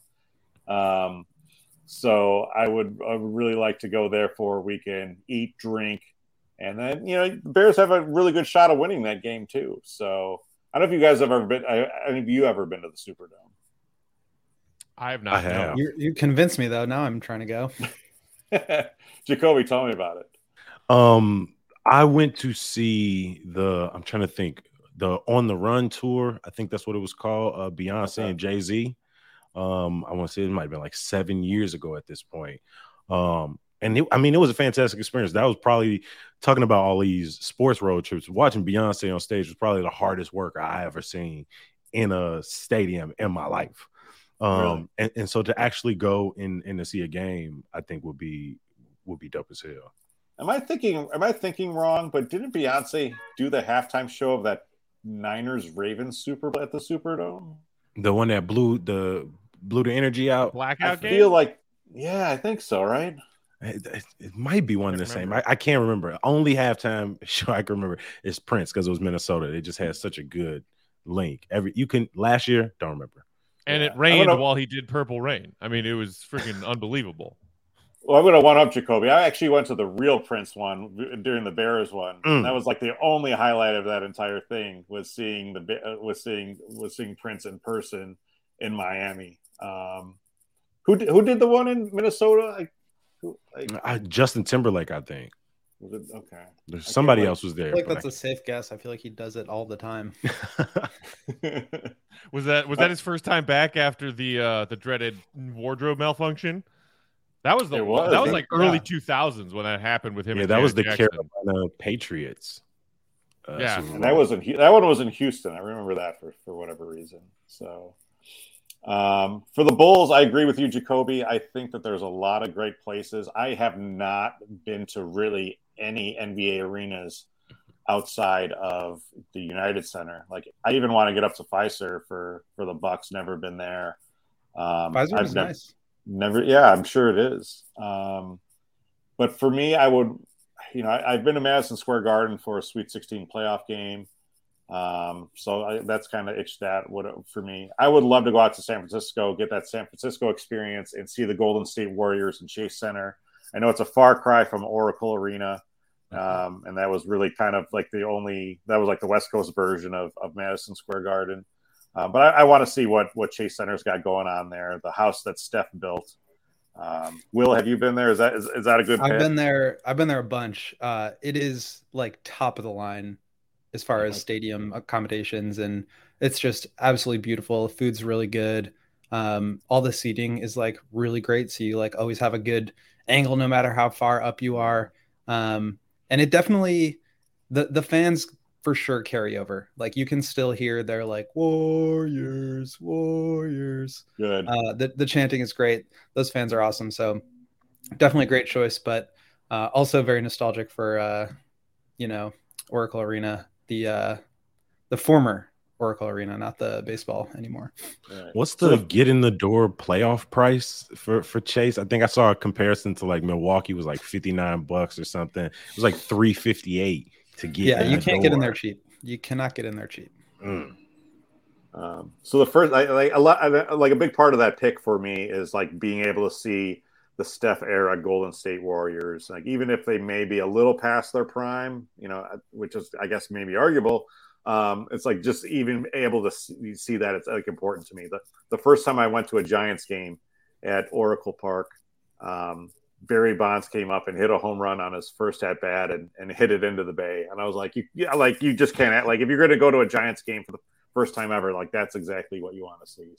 So I would really like to go there for a weekend, eat, drink, and then the Bears have a really good shot of winning that game too. So I don't know if you guys have ever been. Any of you ever been to the Superdome? I have not. I have. You convinced me though. Now I'm trying to go. Jacoby, tell me about it. I went to see I'm trying to think, the On the Run tour. I think that's what it was called. Beyonce and Jay-Z. I want to say it might have been like 7 years ago at this point. And it was a fantastic experience. That was probably, talking about all these sports road trips, watching Beyonce on stage was probably the hardest work I ever seen in a stadium in my life. Really? And so to actually go in to see a game, I think would be dope as hell. Am I thinking wrong? But didn't Beyonce do the halftime show of that Niners-Ravens Super Bowl at the Superdome? The one that blew the energy out. Blackout game? I feel like, yeah, I think so, right? It might be one of the same. I can't remember. Only halftime show I can remember is Prince because it was Minnesota. They just had such a good link. Last year, don't remember. And it rained while he did Purple Rain. I mean, it was freaking unbelievable. Well, I'm going to one-up Jacoby. I actually went to the real Prince one during the Bears one. That was like the only highlight of that entire thing was seeing Prince in person in Miami. Who did the one in Minnesota? Justin Timberlake, I think. Was it? Okay. There's somebody else was there. I feel like that's a safe guess. I feel like he does it all the time. Was that his first time back after the dreaded wardrobe malfunction? That was like early 2000s when that happened with him. Yeah, that was the Carolina Patriots. And that one was in Houston. I remember that for whatever reason. So, for the Bulls, I agree with you, Jacoby. I think that there's a lot of great places. I have not been to really any NBA arenas outside of the United Center. Like, I even want to get up to Fiserv for the Bucks. Never been there. Fiserv is nice. I'm sure it is. But for me, I would, I've been to Madison Square Garden for a Sweet 16 playoff game. That's kind of itched that for me. I would love to go out to San Francisco, get that San Francisco experience, and see the Golden State Warriors in Chase Center. I know it's a far cry from Oracle Arena, and that was really kind of like the West Coast version of Madison Square Garden. But I want to see what Chase Center's got going on there. The house that Steph built. Will, have you been there? Is that a good pick? I've been there a bunch. It is like top of the line as far as stadium accommodations, and it's just absolutely beautiful. Food's really good. All the seating is like really great, so you like always have a good angle no matter how far up you are. And it definitely the fans for sure carry over. Like you can still hear they're like Warriors. Good. The chanting is great. Those fans are awesome. So definitely a great choice, but also very nostalgic for Oracle Arena, the former Oracle Arena, not the baseball anymore. What's the get in the door playoff price for Chase? I think I saw a comparison to like Milwaukee was like $59 or something. It was like $358 to get. Yeah, you can't get in there cheap. You cannot get in there cheap. So the first, a big part of that pick for me is like being able to see the Steph era Golden State Warriors, like even if they may be a little past their prime, which is I guess maybe arguable. It's like just even able to see that it's like important to me. The first time I went to a Giants game at Oracle Park, Barry Bonds came up and hit a home run on his first at bat and hit it into the bay, and I was like, you just can't like if you're going to go to a Giants game for the first time ever, like that's exactly what you want to see.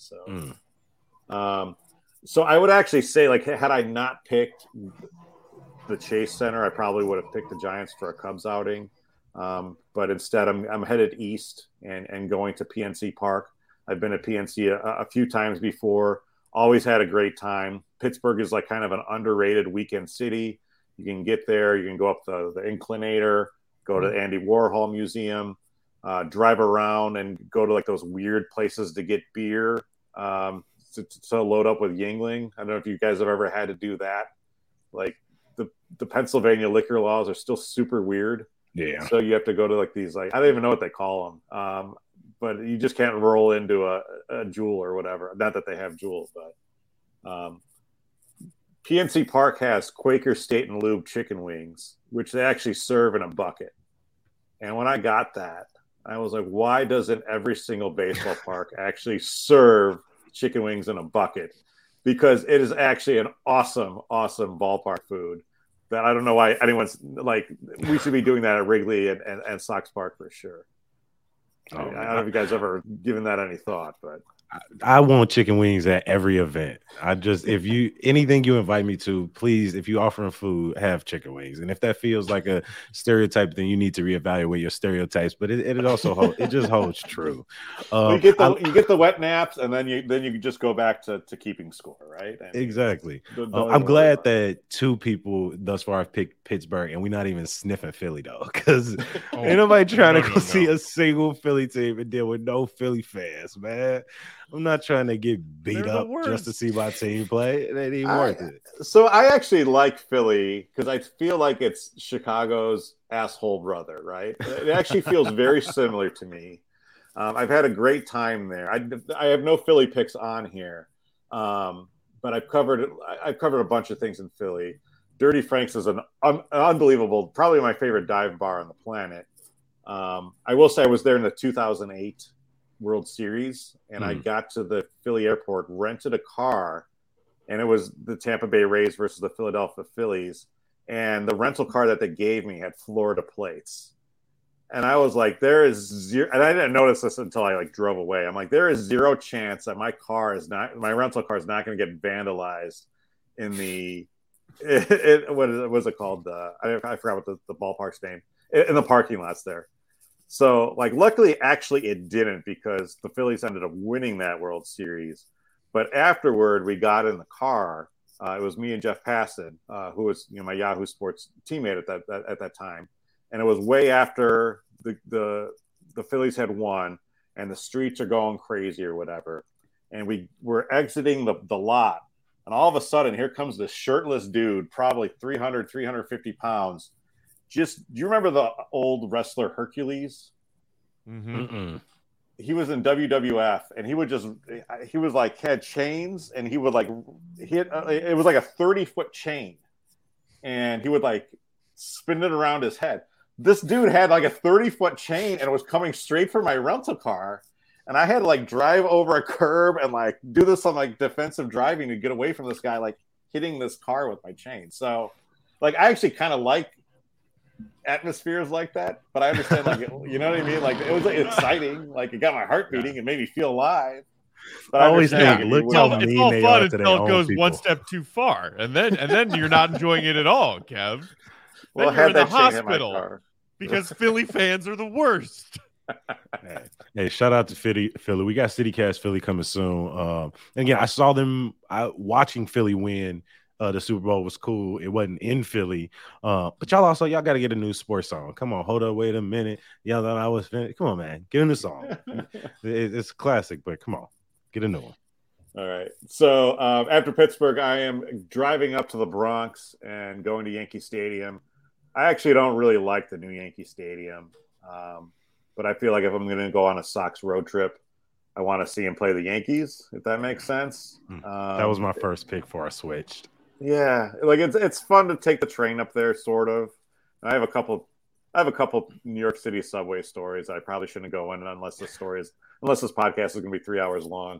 So, so I would actually say, like, had I not picked the Chase Center, I probably would have picked the Giants for a Cubs outing. But instead, I'm headed east and going to PNC Park. I've been at PNC a few times before. Always had a great time. Pittsburgh is like kind of an underrated weekend city. You can get there. You can go up the Inclinator, go to the Andy Warhol Museum, drive around and go to like those weird places to get beer. To load up with Yuengling. I don't know if you guys have ever had to do that. Like the Pennsylvania liquor laws are still super weird. Yeah. So you have to go to like these, like, I don't even know what they call them. But you just can't roll into a Jewel or whatever. Not that they have Jewel, but PNC Park has Quaker State and Lube chicken wings, which they actually serve in a bucket. And when I got that, I was like, why doesn't every single baseball park actually serve chicken wings in a bucket? Because it is actually an awesome ballpark food that I don't know why anyone's like, we should be doing that at Wrigley and Sox Park for sure. I don't know if you guys ever given that any thought, but I want chicken wings at every event. Anything you invite me to, please, if you offering food, have chicken wings. And if that feels like a stereotype, then you need to reevaluate your stereotypes. But it also it just holds true. You get the wet naps, and then you just go back to keeping score, right? Exactly. I'm glad that two people thus far have picked Pittsburgh, and we're not even sniffing Philly though, because ain't nobody trying to go see a single Philly team and deal with no Philly fans, man. I'm not trying to get beat up just to see my team play. It ain't even worth it. So I actually like Philly because I feel like it's Chicago's asshole brother, right? It actually feels very similar to me. I've had a great time there. I have no Philly picks on here, but I've covered a bunch of things in Philly. Dirty Frank's is an unbelievable, probably my favorite dive bar on the planet. I will say I was there in the 2008 World Series, and I got to the Philly airport, rented a car, and it was the Tampa Bay Rays versus the Philadelphia Phillies, and the rental car that they gave me had Florida plates, and I was like, there is zero, and I didn't notice this until I like drove away. I'm like, there is zero chance that my rental car is not going to get vandalized in the what was it called? I forgot what the ballpark's name, in the parking lots there. So, like, luckily, actually, it didn't, because the Phillies ended up winning that World Series. But afterward, we got in the car. It was me and Jeff Passan, who was my Yahoo Sports teammate at that time, and it was way after the Phillies had won, and the streets are going crazy or whatever. And we were exiting the lot, and all of a sudden, here comes this shirtless dude, probably 350 pounds. Do you remember the old wrestler Hercules? Mm-hmm. He was in WWF, and he was like had chains, and he would like it was like a 30-foot chain, and he would like spin it around his head. This dude had like a 30-foot chain, and it was coming straight from my rental car, and I had to like drive over a curb and like do this on like defensive driving to get away from this guy like hitting this car with my chain. So like I actually kind of like atmospheres like that, but I understand, like, you know what I mean? Like, it was like, exciting. Like, it got my heart beating. It made me feel alive. But I always think, look how mean it's all fun until it goes one step too far, and then you're not enjoying it at all, Kev. Well, then you're in the hospital because Philly fans are the worst. Hey, shout out to Philly. We got CityCast Philly coming soon. And again, I saw them watching Philly win. The Super Bowl was cool. It wasn't in Philly. But y'all got to get a new sports song. Come on, hold up, wait a minute. Yeah, then I was finished. Come on, man. Get a new song. It's a classic, but come on. Get a new one. All right. So after Pittsburgh, I am driving up to the Bronx and going to Yankee Stadium. I actually don't really like the new Yankee Stadium. But I feel like if I'm going to go on a Sox road trip, I want to see him play the Yankees, if that makes sense. That was my first pick before I switched. Yeah, like it's fun to take the train up there, sort of. I have a couple New York City subway stories. I probably shouldn't go in unless this podcast is going to be 3 hours long.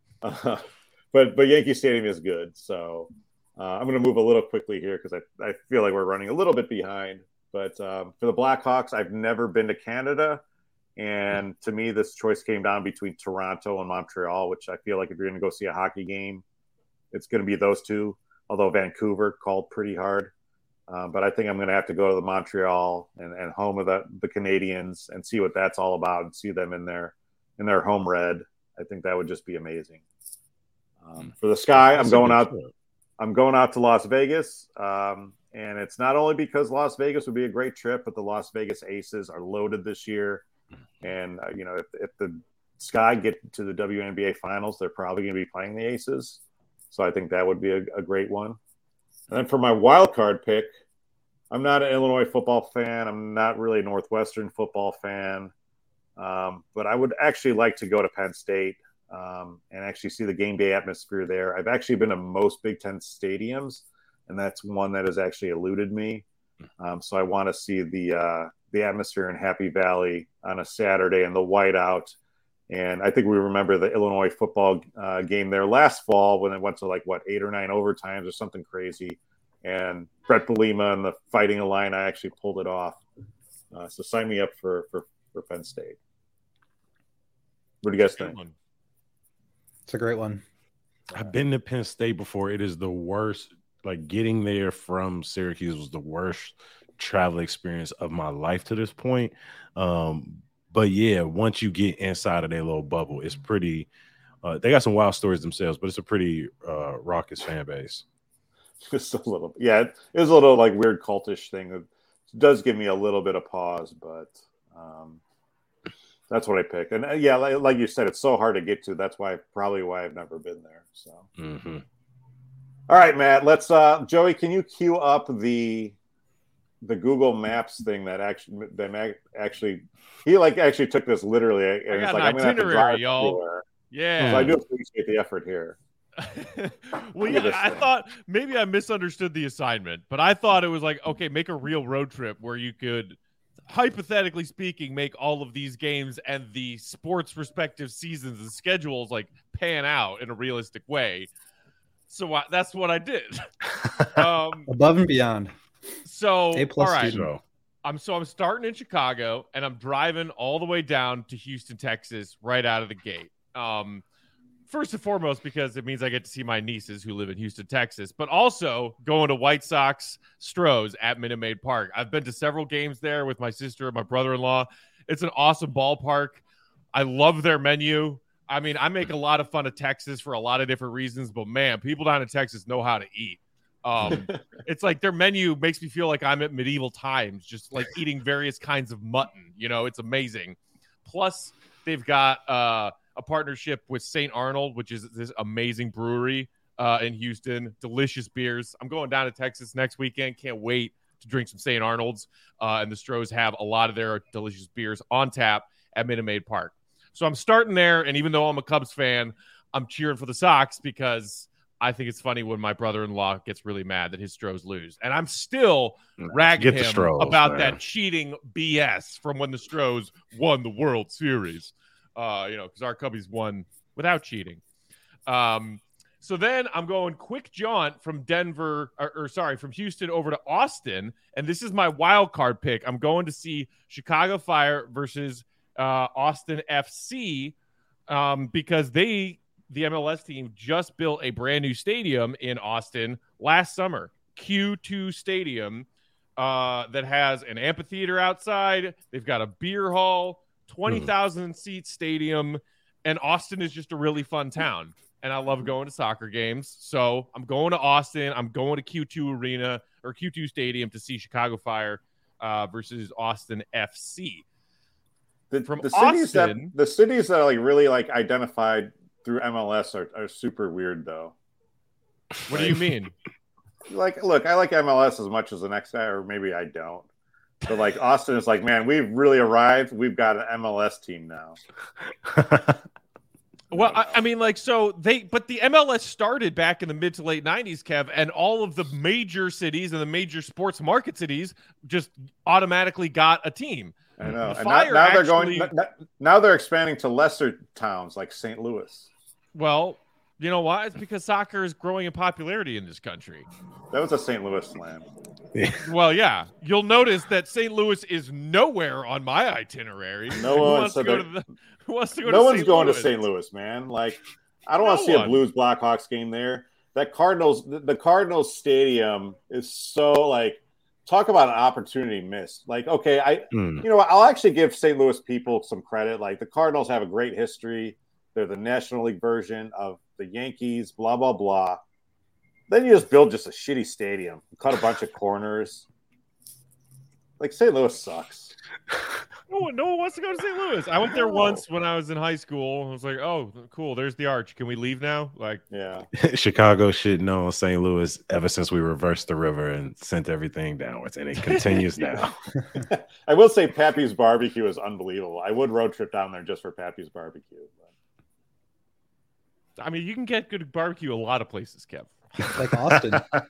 But Yankee Stadium is good, so I'm going to move a little quickly here because I feel like we're running a little bit behind. But for the Blackhawks, I've never been to Canada, and to me, this choice came down between Toronto and Montreal, which I feel like if you're going to go see a hockey game, it's going to be those two. Although Vancouver called pretty hard. But I think I'm going to have to go to the Montreal and home of the Canadiens and see what that's all about and see them in their home red. I think that would just be amazing. For the Sky, I'm going out to Las Vegas. And it's not only because Las Vegas would be a great trip, but the Las Vegas Aces are loaded this year. And, if the Sky get to the WNBA finals, they're probably going to be playing the Aces. So I think that would be a great one. And then for my wild card pick, I'm not an Illinois football fan. I'm not really a Northwestern football fan. But I would actually like to go to Penn State and actually see the game day atmosphere there. I've actually been to most Big Ten stadiums, and that's one that has actually eluded me. So I want to see the atmosphere in Happy Valley on a Saturday and the whiteout. And I think we remember the Illinois football game there last fall when it went to 8 or 9 overtimes or something crazy. And Brett Bielema and the Fighting Illini actually pulled it off. So sign me up for Penn State. What do you guys think? It's a great one. I've been to Penn State before. It is the worst. Like, getting there from Syracuse was the worst travel experience of my life to this point. But yeah, once you get inside of their little bubble, it's pretty. They got some wild stories themselves, but it's a pretty raucous fan base. Just a little, yeah. It was a little weird cultish thing. It does give me a little bit of pause, but that's what I picked. And yeah, like you said, it's so hard to get to. That's why I've never been there. So, All right, Matt. Let's. Joey, can you cue up the Google Maps thing that actually he actually took this literally, and it's I'm gonna have to drive y'all. Yeah, so I do appreciate the effort here. Well, yeah, I thought maybe I misunderstood the assignment, but I thought it was okay, make a real road trip where you could, hypothetically speaking, make all of these games and the sports respective seasons and schedules pan out in a realistic way. So that's what I did. Above and beyond. So, A+ all right. student. I'm starting in Chicago, and I'm driving all the way down to Houston, Texas, right out of the gate. First and foremost, because it means I get to see my nieces who live in Houston, Texas, but also going to White Sox Stros at Minute Maid Park. I've been to several games there with my sister and my brother-in-law. It's an awesome ballpark. I love their menu. I mean, I make a lot of fun of Texas for a lot of different reasons, but man, people down in Texas know how to eat. It's their menu makes me feel like I'm at medieval times, just eating various kinds of mutton. It's amazing. Plus, they've got a partnership with St. Arnold, which is this amazing brewery in Houston. Delicious beers. I'm going down to Texas next weekend. Can't wait to drink some St. Arnold's. And the Stros have a lot of their delicious beers on tap at Minute Maid Park. So I'm starting there, and even though I'm a Cubs fan, I'm cheering for the Sox because I think it's funny when my brother-in-law gets really mad that his Stros lose. And I'm still ragging him about that cheating BS from when the Stros won the World Series. Because our Cubbies won without cheating. So then I'm going quick jaunt from from Houston over to Austin. And this is my wild card pick. I'm going to see Chicago Fire versus Austin FC because the MLS team just built a brand new stadium in Austin last summer, Q2 Stadium, that has an amphitheater outside. They've got a beer hall, 20,000 seat stadium, and Austin is just a really fun town. And I love going to soccer games. So I'm going to Austin. I'm going to Q2 Arena or Q2 Stadium to see Chicago Fire versus Austin FC. The cities that are like really like identified through MLS are super weird though. What do you mean? Like, look, I like MLS as much as the next guy, or maybe I don't. But like Austin is like, man, we've really arrived. We've got an MLS team now. Well, I mean, like, but the MLS started back in the mid to late 90s, Kev, and all of the major cities and the major sports market cities just automatically got a team. I know. And now they're expanding to lesser towns like St. Louis. Well, you know why? It's because soccer is growing in popularity in this country. That was a St. Louis slam. Well, yeah. You'll notice that St. Louis is nowhere on my itinerary. No one's going to St. Louis, man. Like, I don't want to see a Blues Blackhawks game there. The Cardinals stadium is so like, talk about an opportunity missed. Like, okay, I'll actually give St. Louis people some credit. Like, the Cardinals have a great history. They're the National League version of the Yankees, blah, blah, blah. Then you just build just a shitty stadium, cut a bunch of corners. Like, St. Louis sucks. No one wants to go to St. Louis. I went there once when I was in high school. I was like, oh, cool. There's the arch. Can we leave now? Like, yeah. Chicago should know St. Louis ever since we reversed the river and sent everything downwards, and it continues now. I will say Pappy's Barbecue is unbelievable. I would road trip down there just for Pappy's Barbecue. I mean, you can get good barbecue a lot of places, Kev. Like Austin.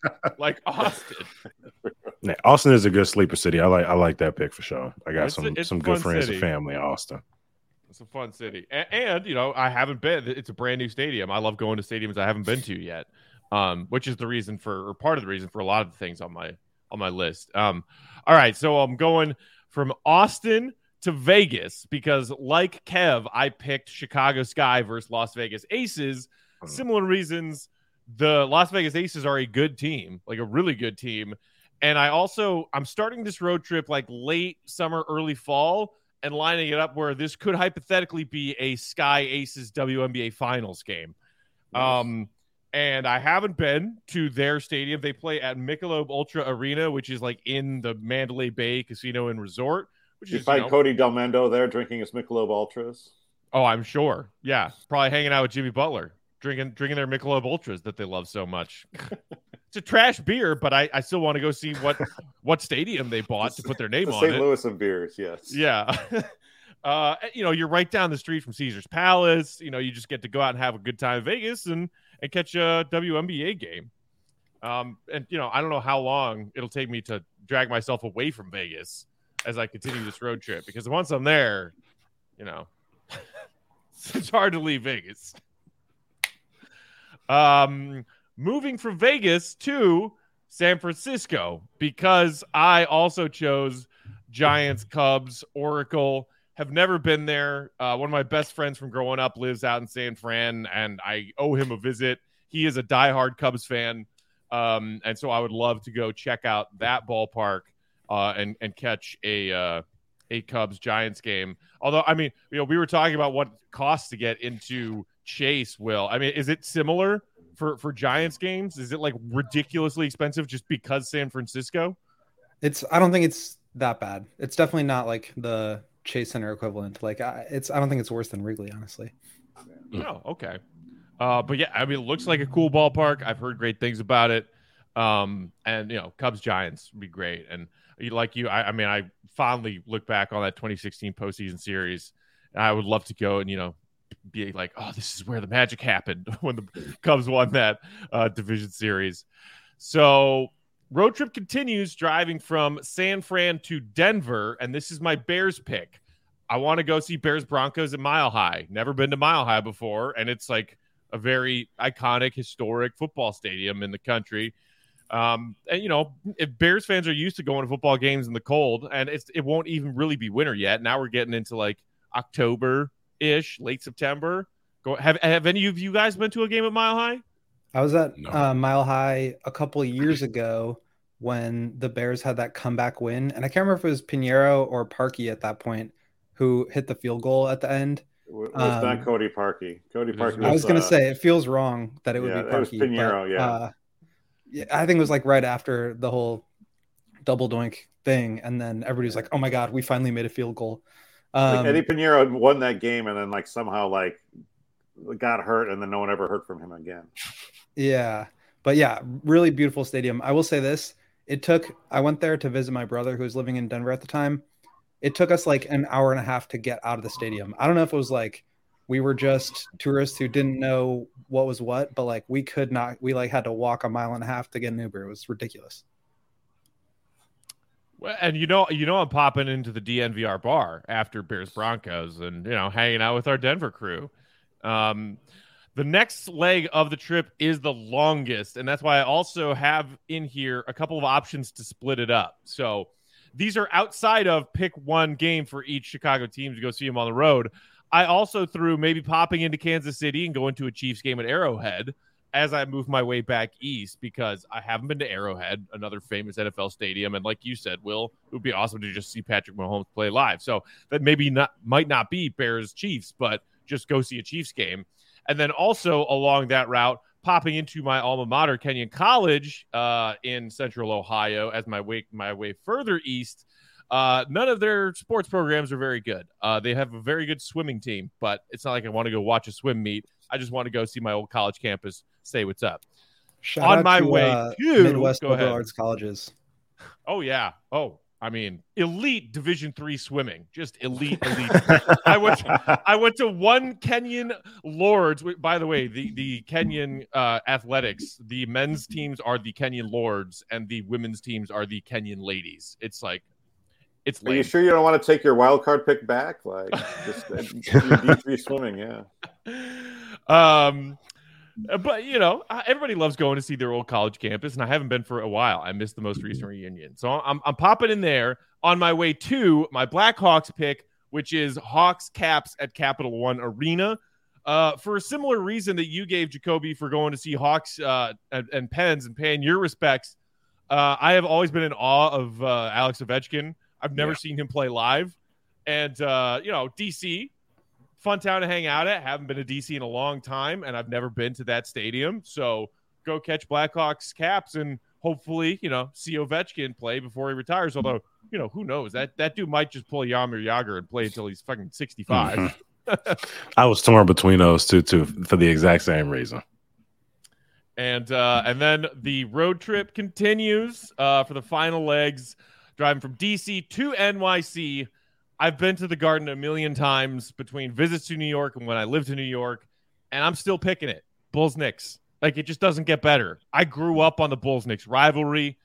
Yeah, Austin is a good sleeper city. I like that pick for sure. I got some good friends and family in Austin. It's a fun city, and I haven't been. It's a brand new stadium. I love going to stadiums I haven't been to yet, which is the reason for, or part of the reason for a lot of the things on my list. All right, so I'm going from Austin to Vegas because, like Kev, I picked Chicago Sky versus Las Vegas Aces. Similar reasons. The Las Vegas Aces are a good team, like a really good team. And I'm starting this road trip like late summer, early fall, and lining it up where this could hypothetically be a Sky Aces WNBA Finals game. Nice. And I haven't been to their stadium. They play at Michelob Ultra Arena, which is like in the Mandalay Bay Casino and Resort. You find Cody Delmendo there drinking his Michelob Ultras? Oh, I'm sure. Yeah, probably hanging out with Jimmy Butler. Drinking their Michelob Ultras that they love so much. It's a trash beer, but I still want to go see what stadium they bought to put their name on it. St. Louis of beers, yes. Yeah. You're right down the street from Caesar's Palace. You just get to go out and have a good time in Vegas and catch a WNBA game. I don't know how long it'll take me to drag myself away from Vegas as I continue this road trip, because once I'm there, it's hard to leave Vegas. Moving from Vegas to San Francisco, because I also chose Giants, Cubs, Oracle. Have never been there. One of my best friends from growing up lives out in San Fran, and I owe him a visit. He is a diehard Cubs fan, and so I would love to go check out that ballpark and catch a Cubs Giants game. Although, I mean, we were talking about what it costs to get into Chase. Will, I mean, is it similar for Giants games? Is it like ridiculously expensive just because San Francisco? I don't think it's that bad. It's definitely not like the Chase Center equivalent. Like I don't think it's worse than Wrigley, honestly. Oh, okay. But yeah, I mean, it looks like a cool ballpark. I've heard great things about it. And Cubs Giants would be great. And I fondly look back on that 2016 postseason series I would love to go and, be like, oh, this is where the magic happened when the Cubs won that division series. So road trip continues, driving from San Fran to Denver, and this is my Bears pick. I want to go see Bears Broncos at Mile High. Never been to Mile High before, and it's like a very iconic, historic football stadium in the country. And if Bears fans are used to going to football games in the cold, and it won't even really be winter yet. Now we're getting into like October-ish, late September. Have any of you guys been to a game at Mile High? I was at Mile High a couple of years ago when the Bears had that comeback win, and I can't remember if it was Pinheiro or Parkey at that point who hit the field goal at the end. It was not Cody Parkey. Cody Parkey. I was going to say it feels wrong that it would be Parkey. It was Pinheiro, I think it was like right after the whole double doink thing, and then everybody was like, "Oh my god, we finally made a field goal." Eddie Pinheiro won that game, and then like somehow like got hurt, and then no one ever heard from him again. Yeah, but yeah, really beautiful stadium. I will say this: I went there to visit my brother who was living in Denver at the time. It took us like an hour and a half to get out of the stadium. I don't know if it was like we were just tourists who didn't know what was what, but like we like had to walk a mile and a half to get an Uber. It was ridiculous. Well, and I'm popping into the DNVR bar after Bears Broncos and hanging out with our Denver crew. The next leg of the trip is the longest, and that's why I also have in here a couple of options to split it up. So these are outside of pick one game for each Chicago team to go see them on the road. I also threw maybe popping into Kansas City and going to a Chiefs game at Arrowhead as I move my way back east, because I haven't been to Arrowhead, another famous NFL stadium. And like you said, Will, it would be awesome to just see Patrick Mahomes play live. So that might not be Bears Chiefs, but just go see a Chiefs game. And then also along that route, popping into my alma mater, Kenyon College, in Central Ohio, as my way further east. None of their sports programs are very good. They have a very good swimming team, but it's not like I want to go watch a swim meet. I just want to go see my old college campus, say what's up. Shout out to Midwest Liberal Arts colleges. Oh yeah. Oh, I mean, elite Division III swimming, just elite. I went to one Kenyon Lords. By the way, the Kenyon athletics, the men's teams are the Kenyon Lords, and the women's teams are the Kenyon Ladies. It's like, it's lame. Are you sure you don't want to take your wild card pick back? Like just D3 swimming, yeah. But everybody loves going to see their old college campus, and I haven't been for a while. I missed the most recent reunion, so I'm popping in there on my way to my Blackhawks pick, which is Hawks Caps at Capital One Arena. For a similar reason that you gave, Jacoby, for going to see Hawks and Pens and paying your respects. I have always been in awe of Alex Ovechkin. I've never seen him play live, and DC. Fun town to hang out at. Haven't been to DC in a long time, and I've never been to that stadium. So go catch Blackhawks Caps and hopefully, see Ovechkin play before he retires. Although, who knows? That dude might just pull Jaromir Jagr and play until he's fucking 65. I was torn between those two for the exact same reason. And then the road trip continues for the final legs, driving from DC to NYC. I've been to the Garden a million times between visits to New York and when I lived in New York, and I'm still picking it. Bulls-Knicks. Like, it just doesn't get better. I grew up on the Bulls-Knicks rivalry.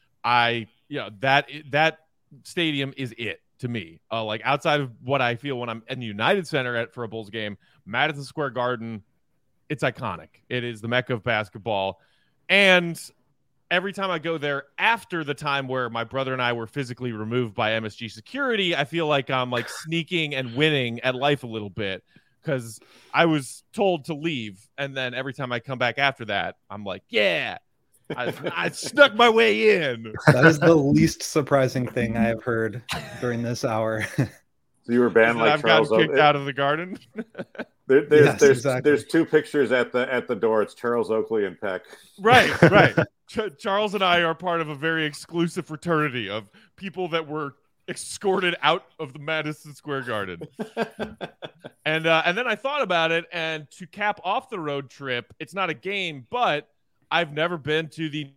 That stadium is it to me. Like, outside of what I feel when I'm in the United Center for a Bulls game, Madison Square Garden, it's iconic. It is the Mecca of basketball. And every time I go there after the time where my brother and I were physically removed by MSG security, I feel like I'm like sneaking and winning at life a little bit because I was told to leave. And then every time I come back after that, I'm like, yeah, I snuck my way in. That is the least surprising thing I have heard during this hour. So you were banned like I've Charles gotten kicked out of the Garden. There's two pictures at the door. It's Charles Oakley and Peck. Right. Charles and I are part of a very exclusive fraternity of people that were escorted out of the Madison Square Garden. And then I thought about it, and to cap off the road trip, it's not a game, but I've never been to the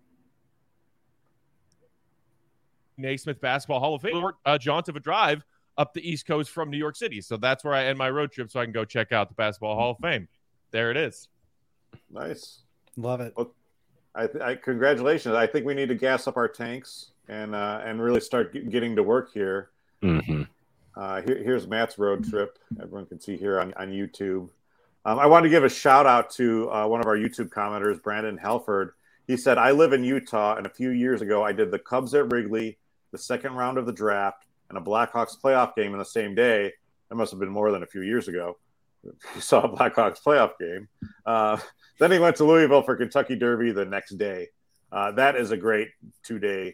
Naismith Basketball Hall of Fame jaunt of a drive up the East Coast from New York City. So that's where I end my road trip so I can go check out the Basketball Hall of Fame. There it is. Nice. Love it. Well, I congratulations. I think we need to gas up our tanks and really start getting to work here. Mm-hmm. Here's Matt's road trip. Everyone can see here on YouTube. I want to give a shout out to one of our YouTube commenters, Brandon Halford. He said, I live in Utah, and a few years ago, I did the Cubs at Wrigley, the second round of the draft, and a Blackhawks playoff game in the same day. That must have been more than a few years ago. He saw a Blackhawks playoff game. Then he went to Louisville for Kentucky Derby the next day. That is a great two-day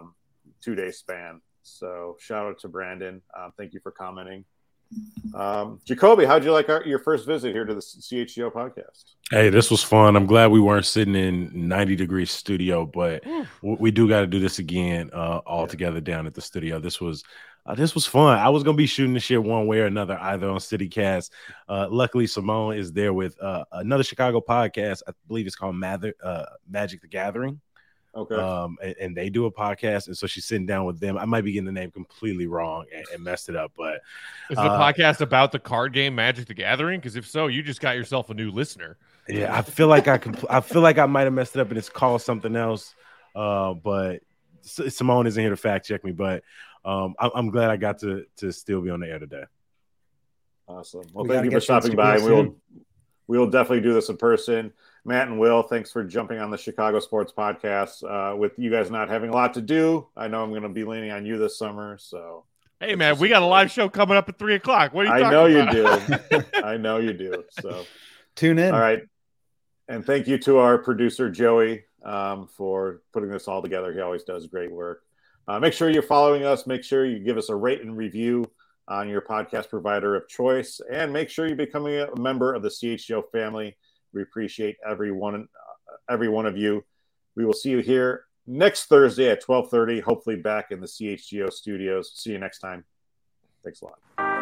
span. So shout out to Brandon. Thank you for commenting. Jacoby, how'd you like your first visit here to the CHGO podcast? Hey, this was fun. I'm glad we weren't sitting in 90-degree studio, but we do got to do this again all together down at the studio. This was fun. I was going to be shooting the shit one way or another, either on CityCast. Luckily, Simone is there with another Chicago podcast. I believe it's called Magic the Gathering. Okay. And they do a podcast, and so she's sitting down with them. I might be getting the name completely wrong and messed it up, but is the podcast about the card game Magic the Gathering? Because if so, you just got yourself a new listener. Yeah, I feel like I might have messed it up, and it's called something else. But Simone isn't here to fact check me, but I'm glad I got to still be on the air today. Awesome. Well, thank you for stopping by. We will definitely do this in person. Matt and Will, thanks for jumping on the Chicago Sports Podcast. With you guys not having a lot to do, I know I'm going to be leaning on you this summer. So, hey, man, we got a live show coming up at 3:00. What are you talking about? You do. I know you do. So, tune in. All right. And thank you to our producer, Joey, for putting this all together. He always does great work. Make sure you're following us. Make sure you give us a rate and review on your podcast provider of choice. And make sure you're becoming a member of the CHGO family. We appreciate every one of you. We will see you here next Thursday at 12:30, hopefully back in the CHGO studios. See you next time. Thanks a lot.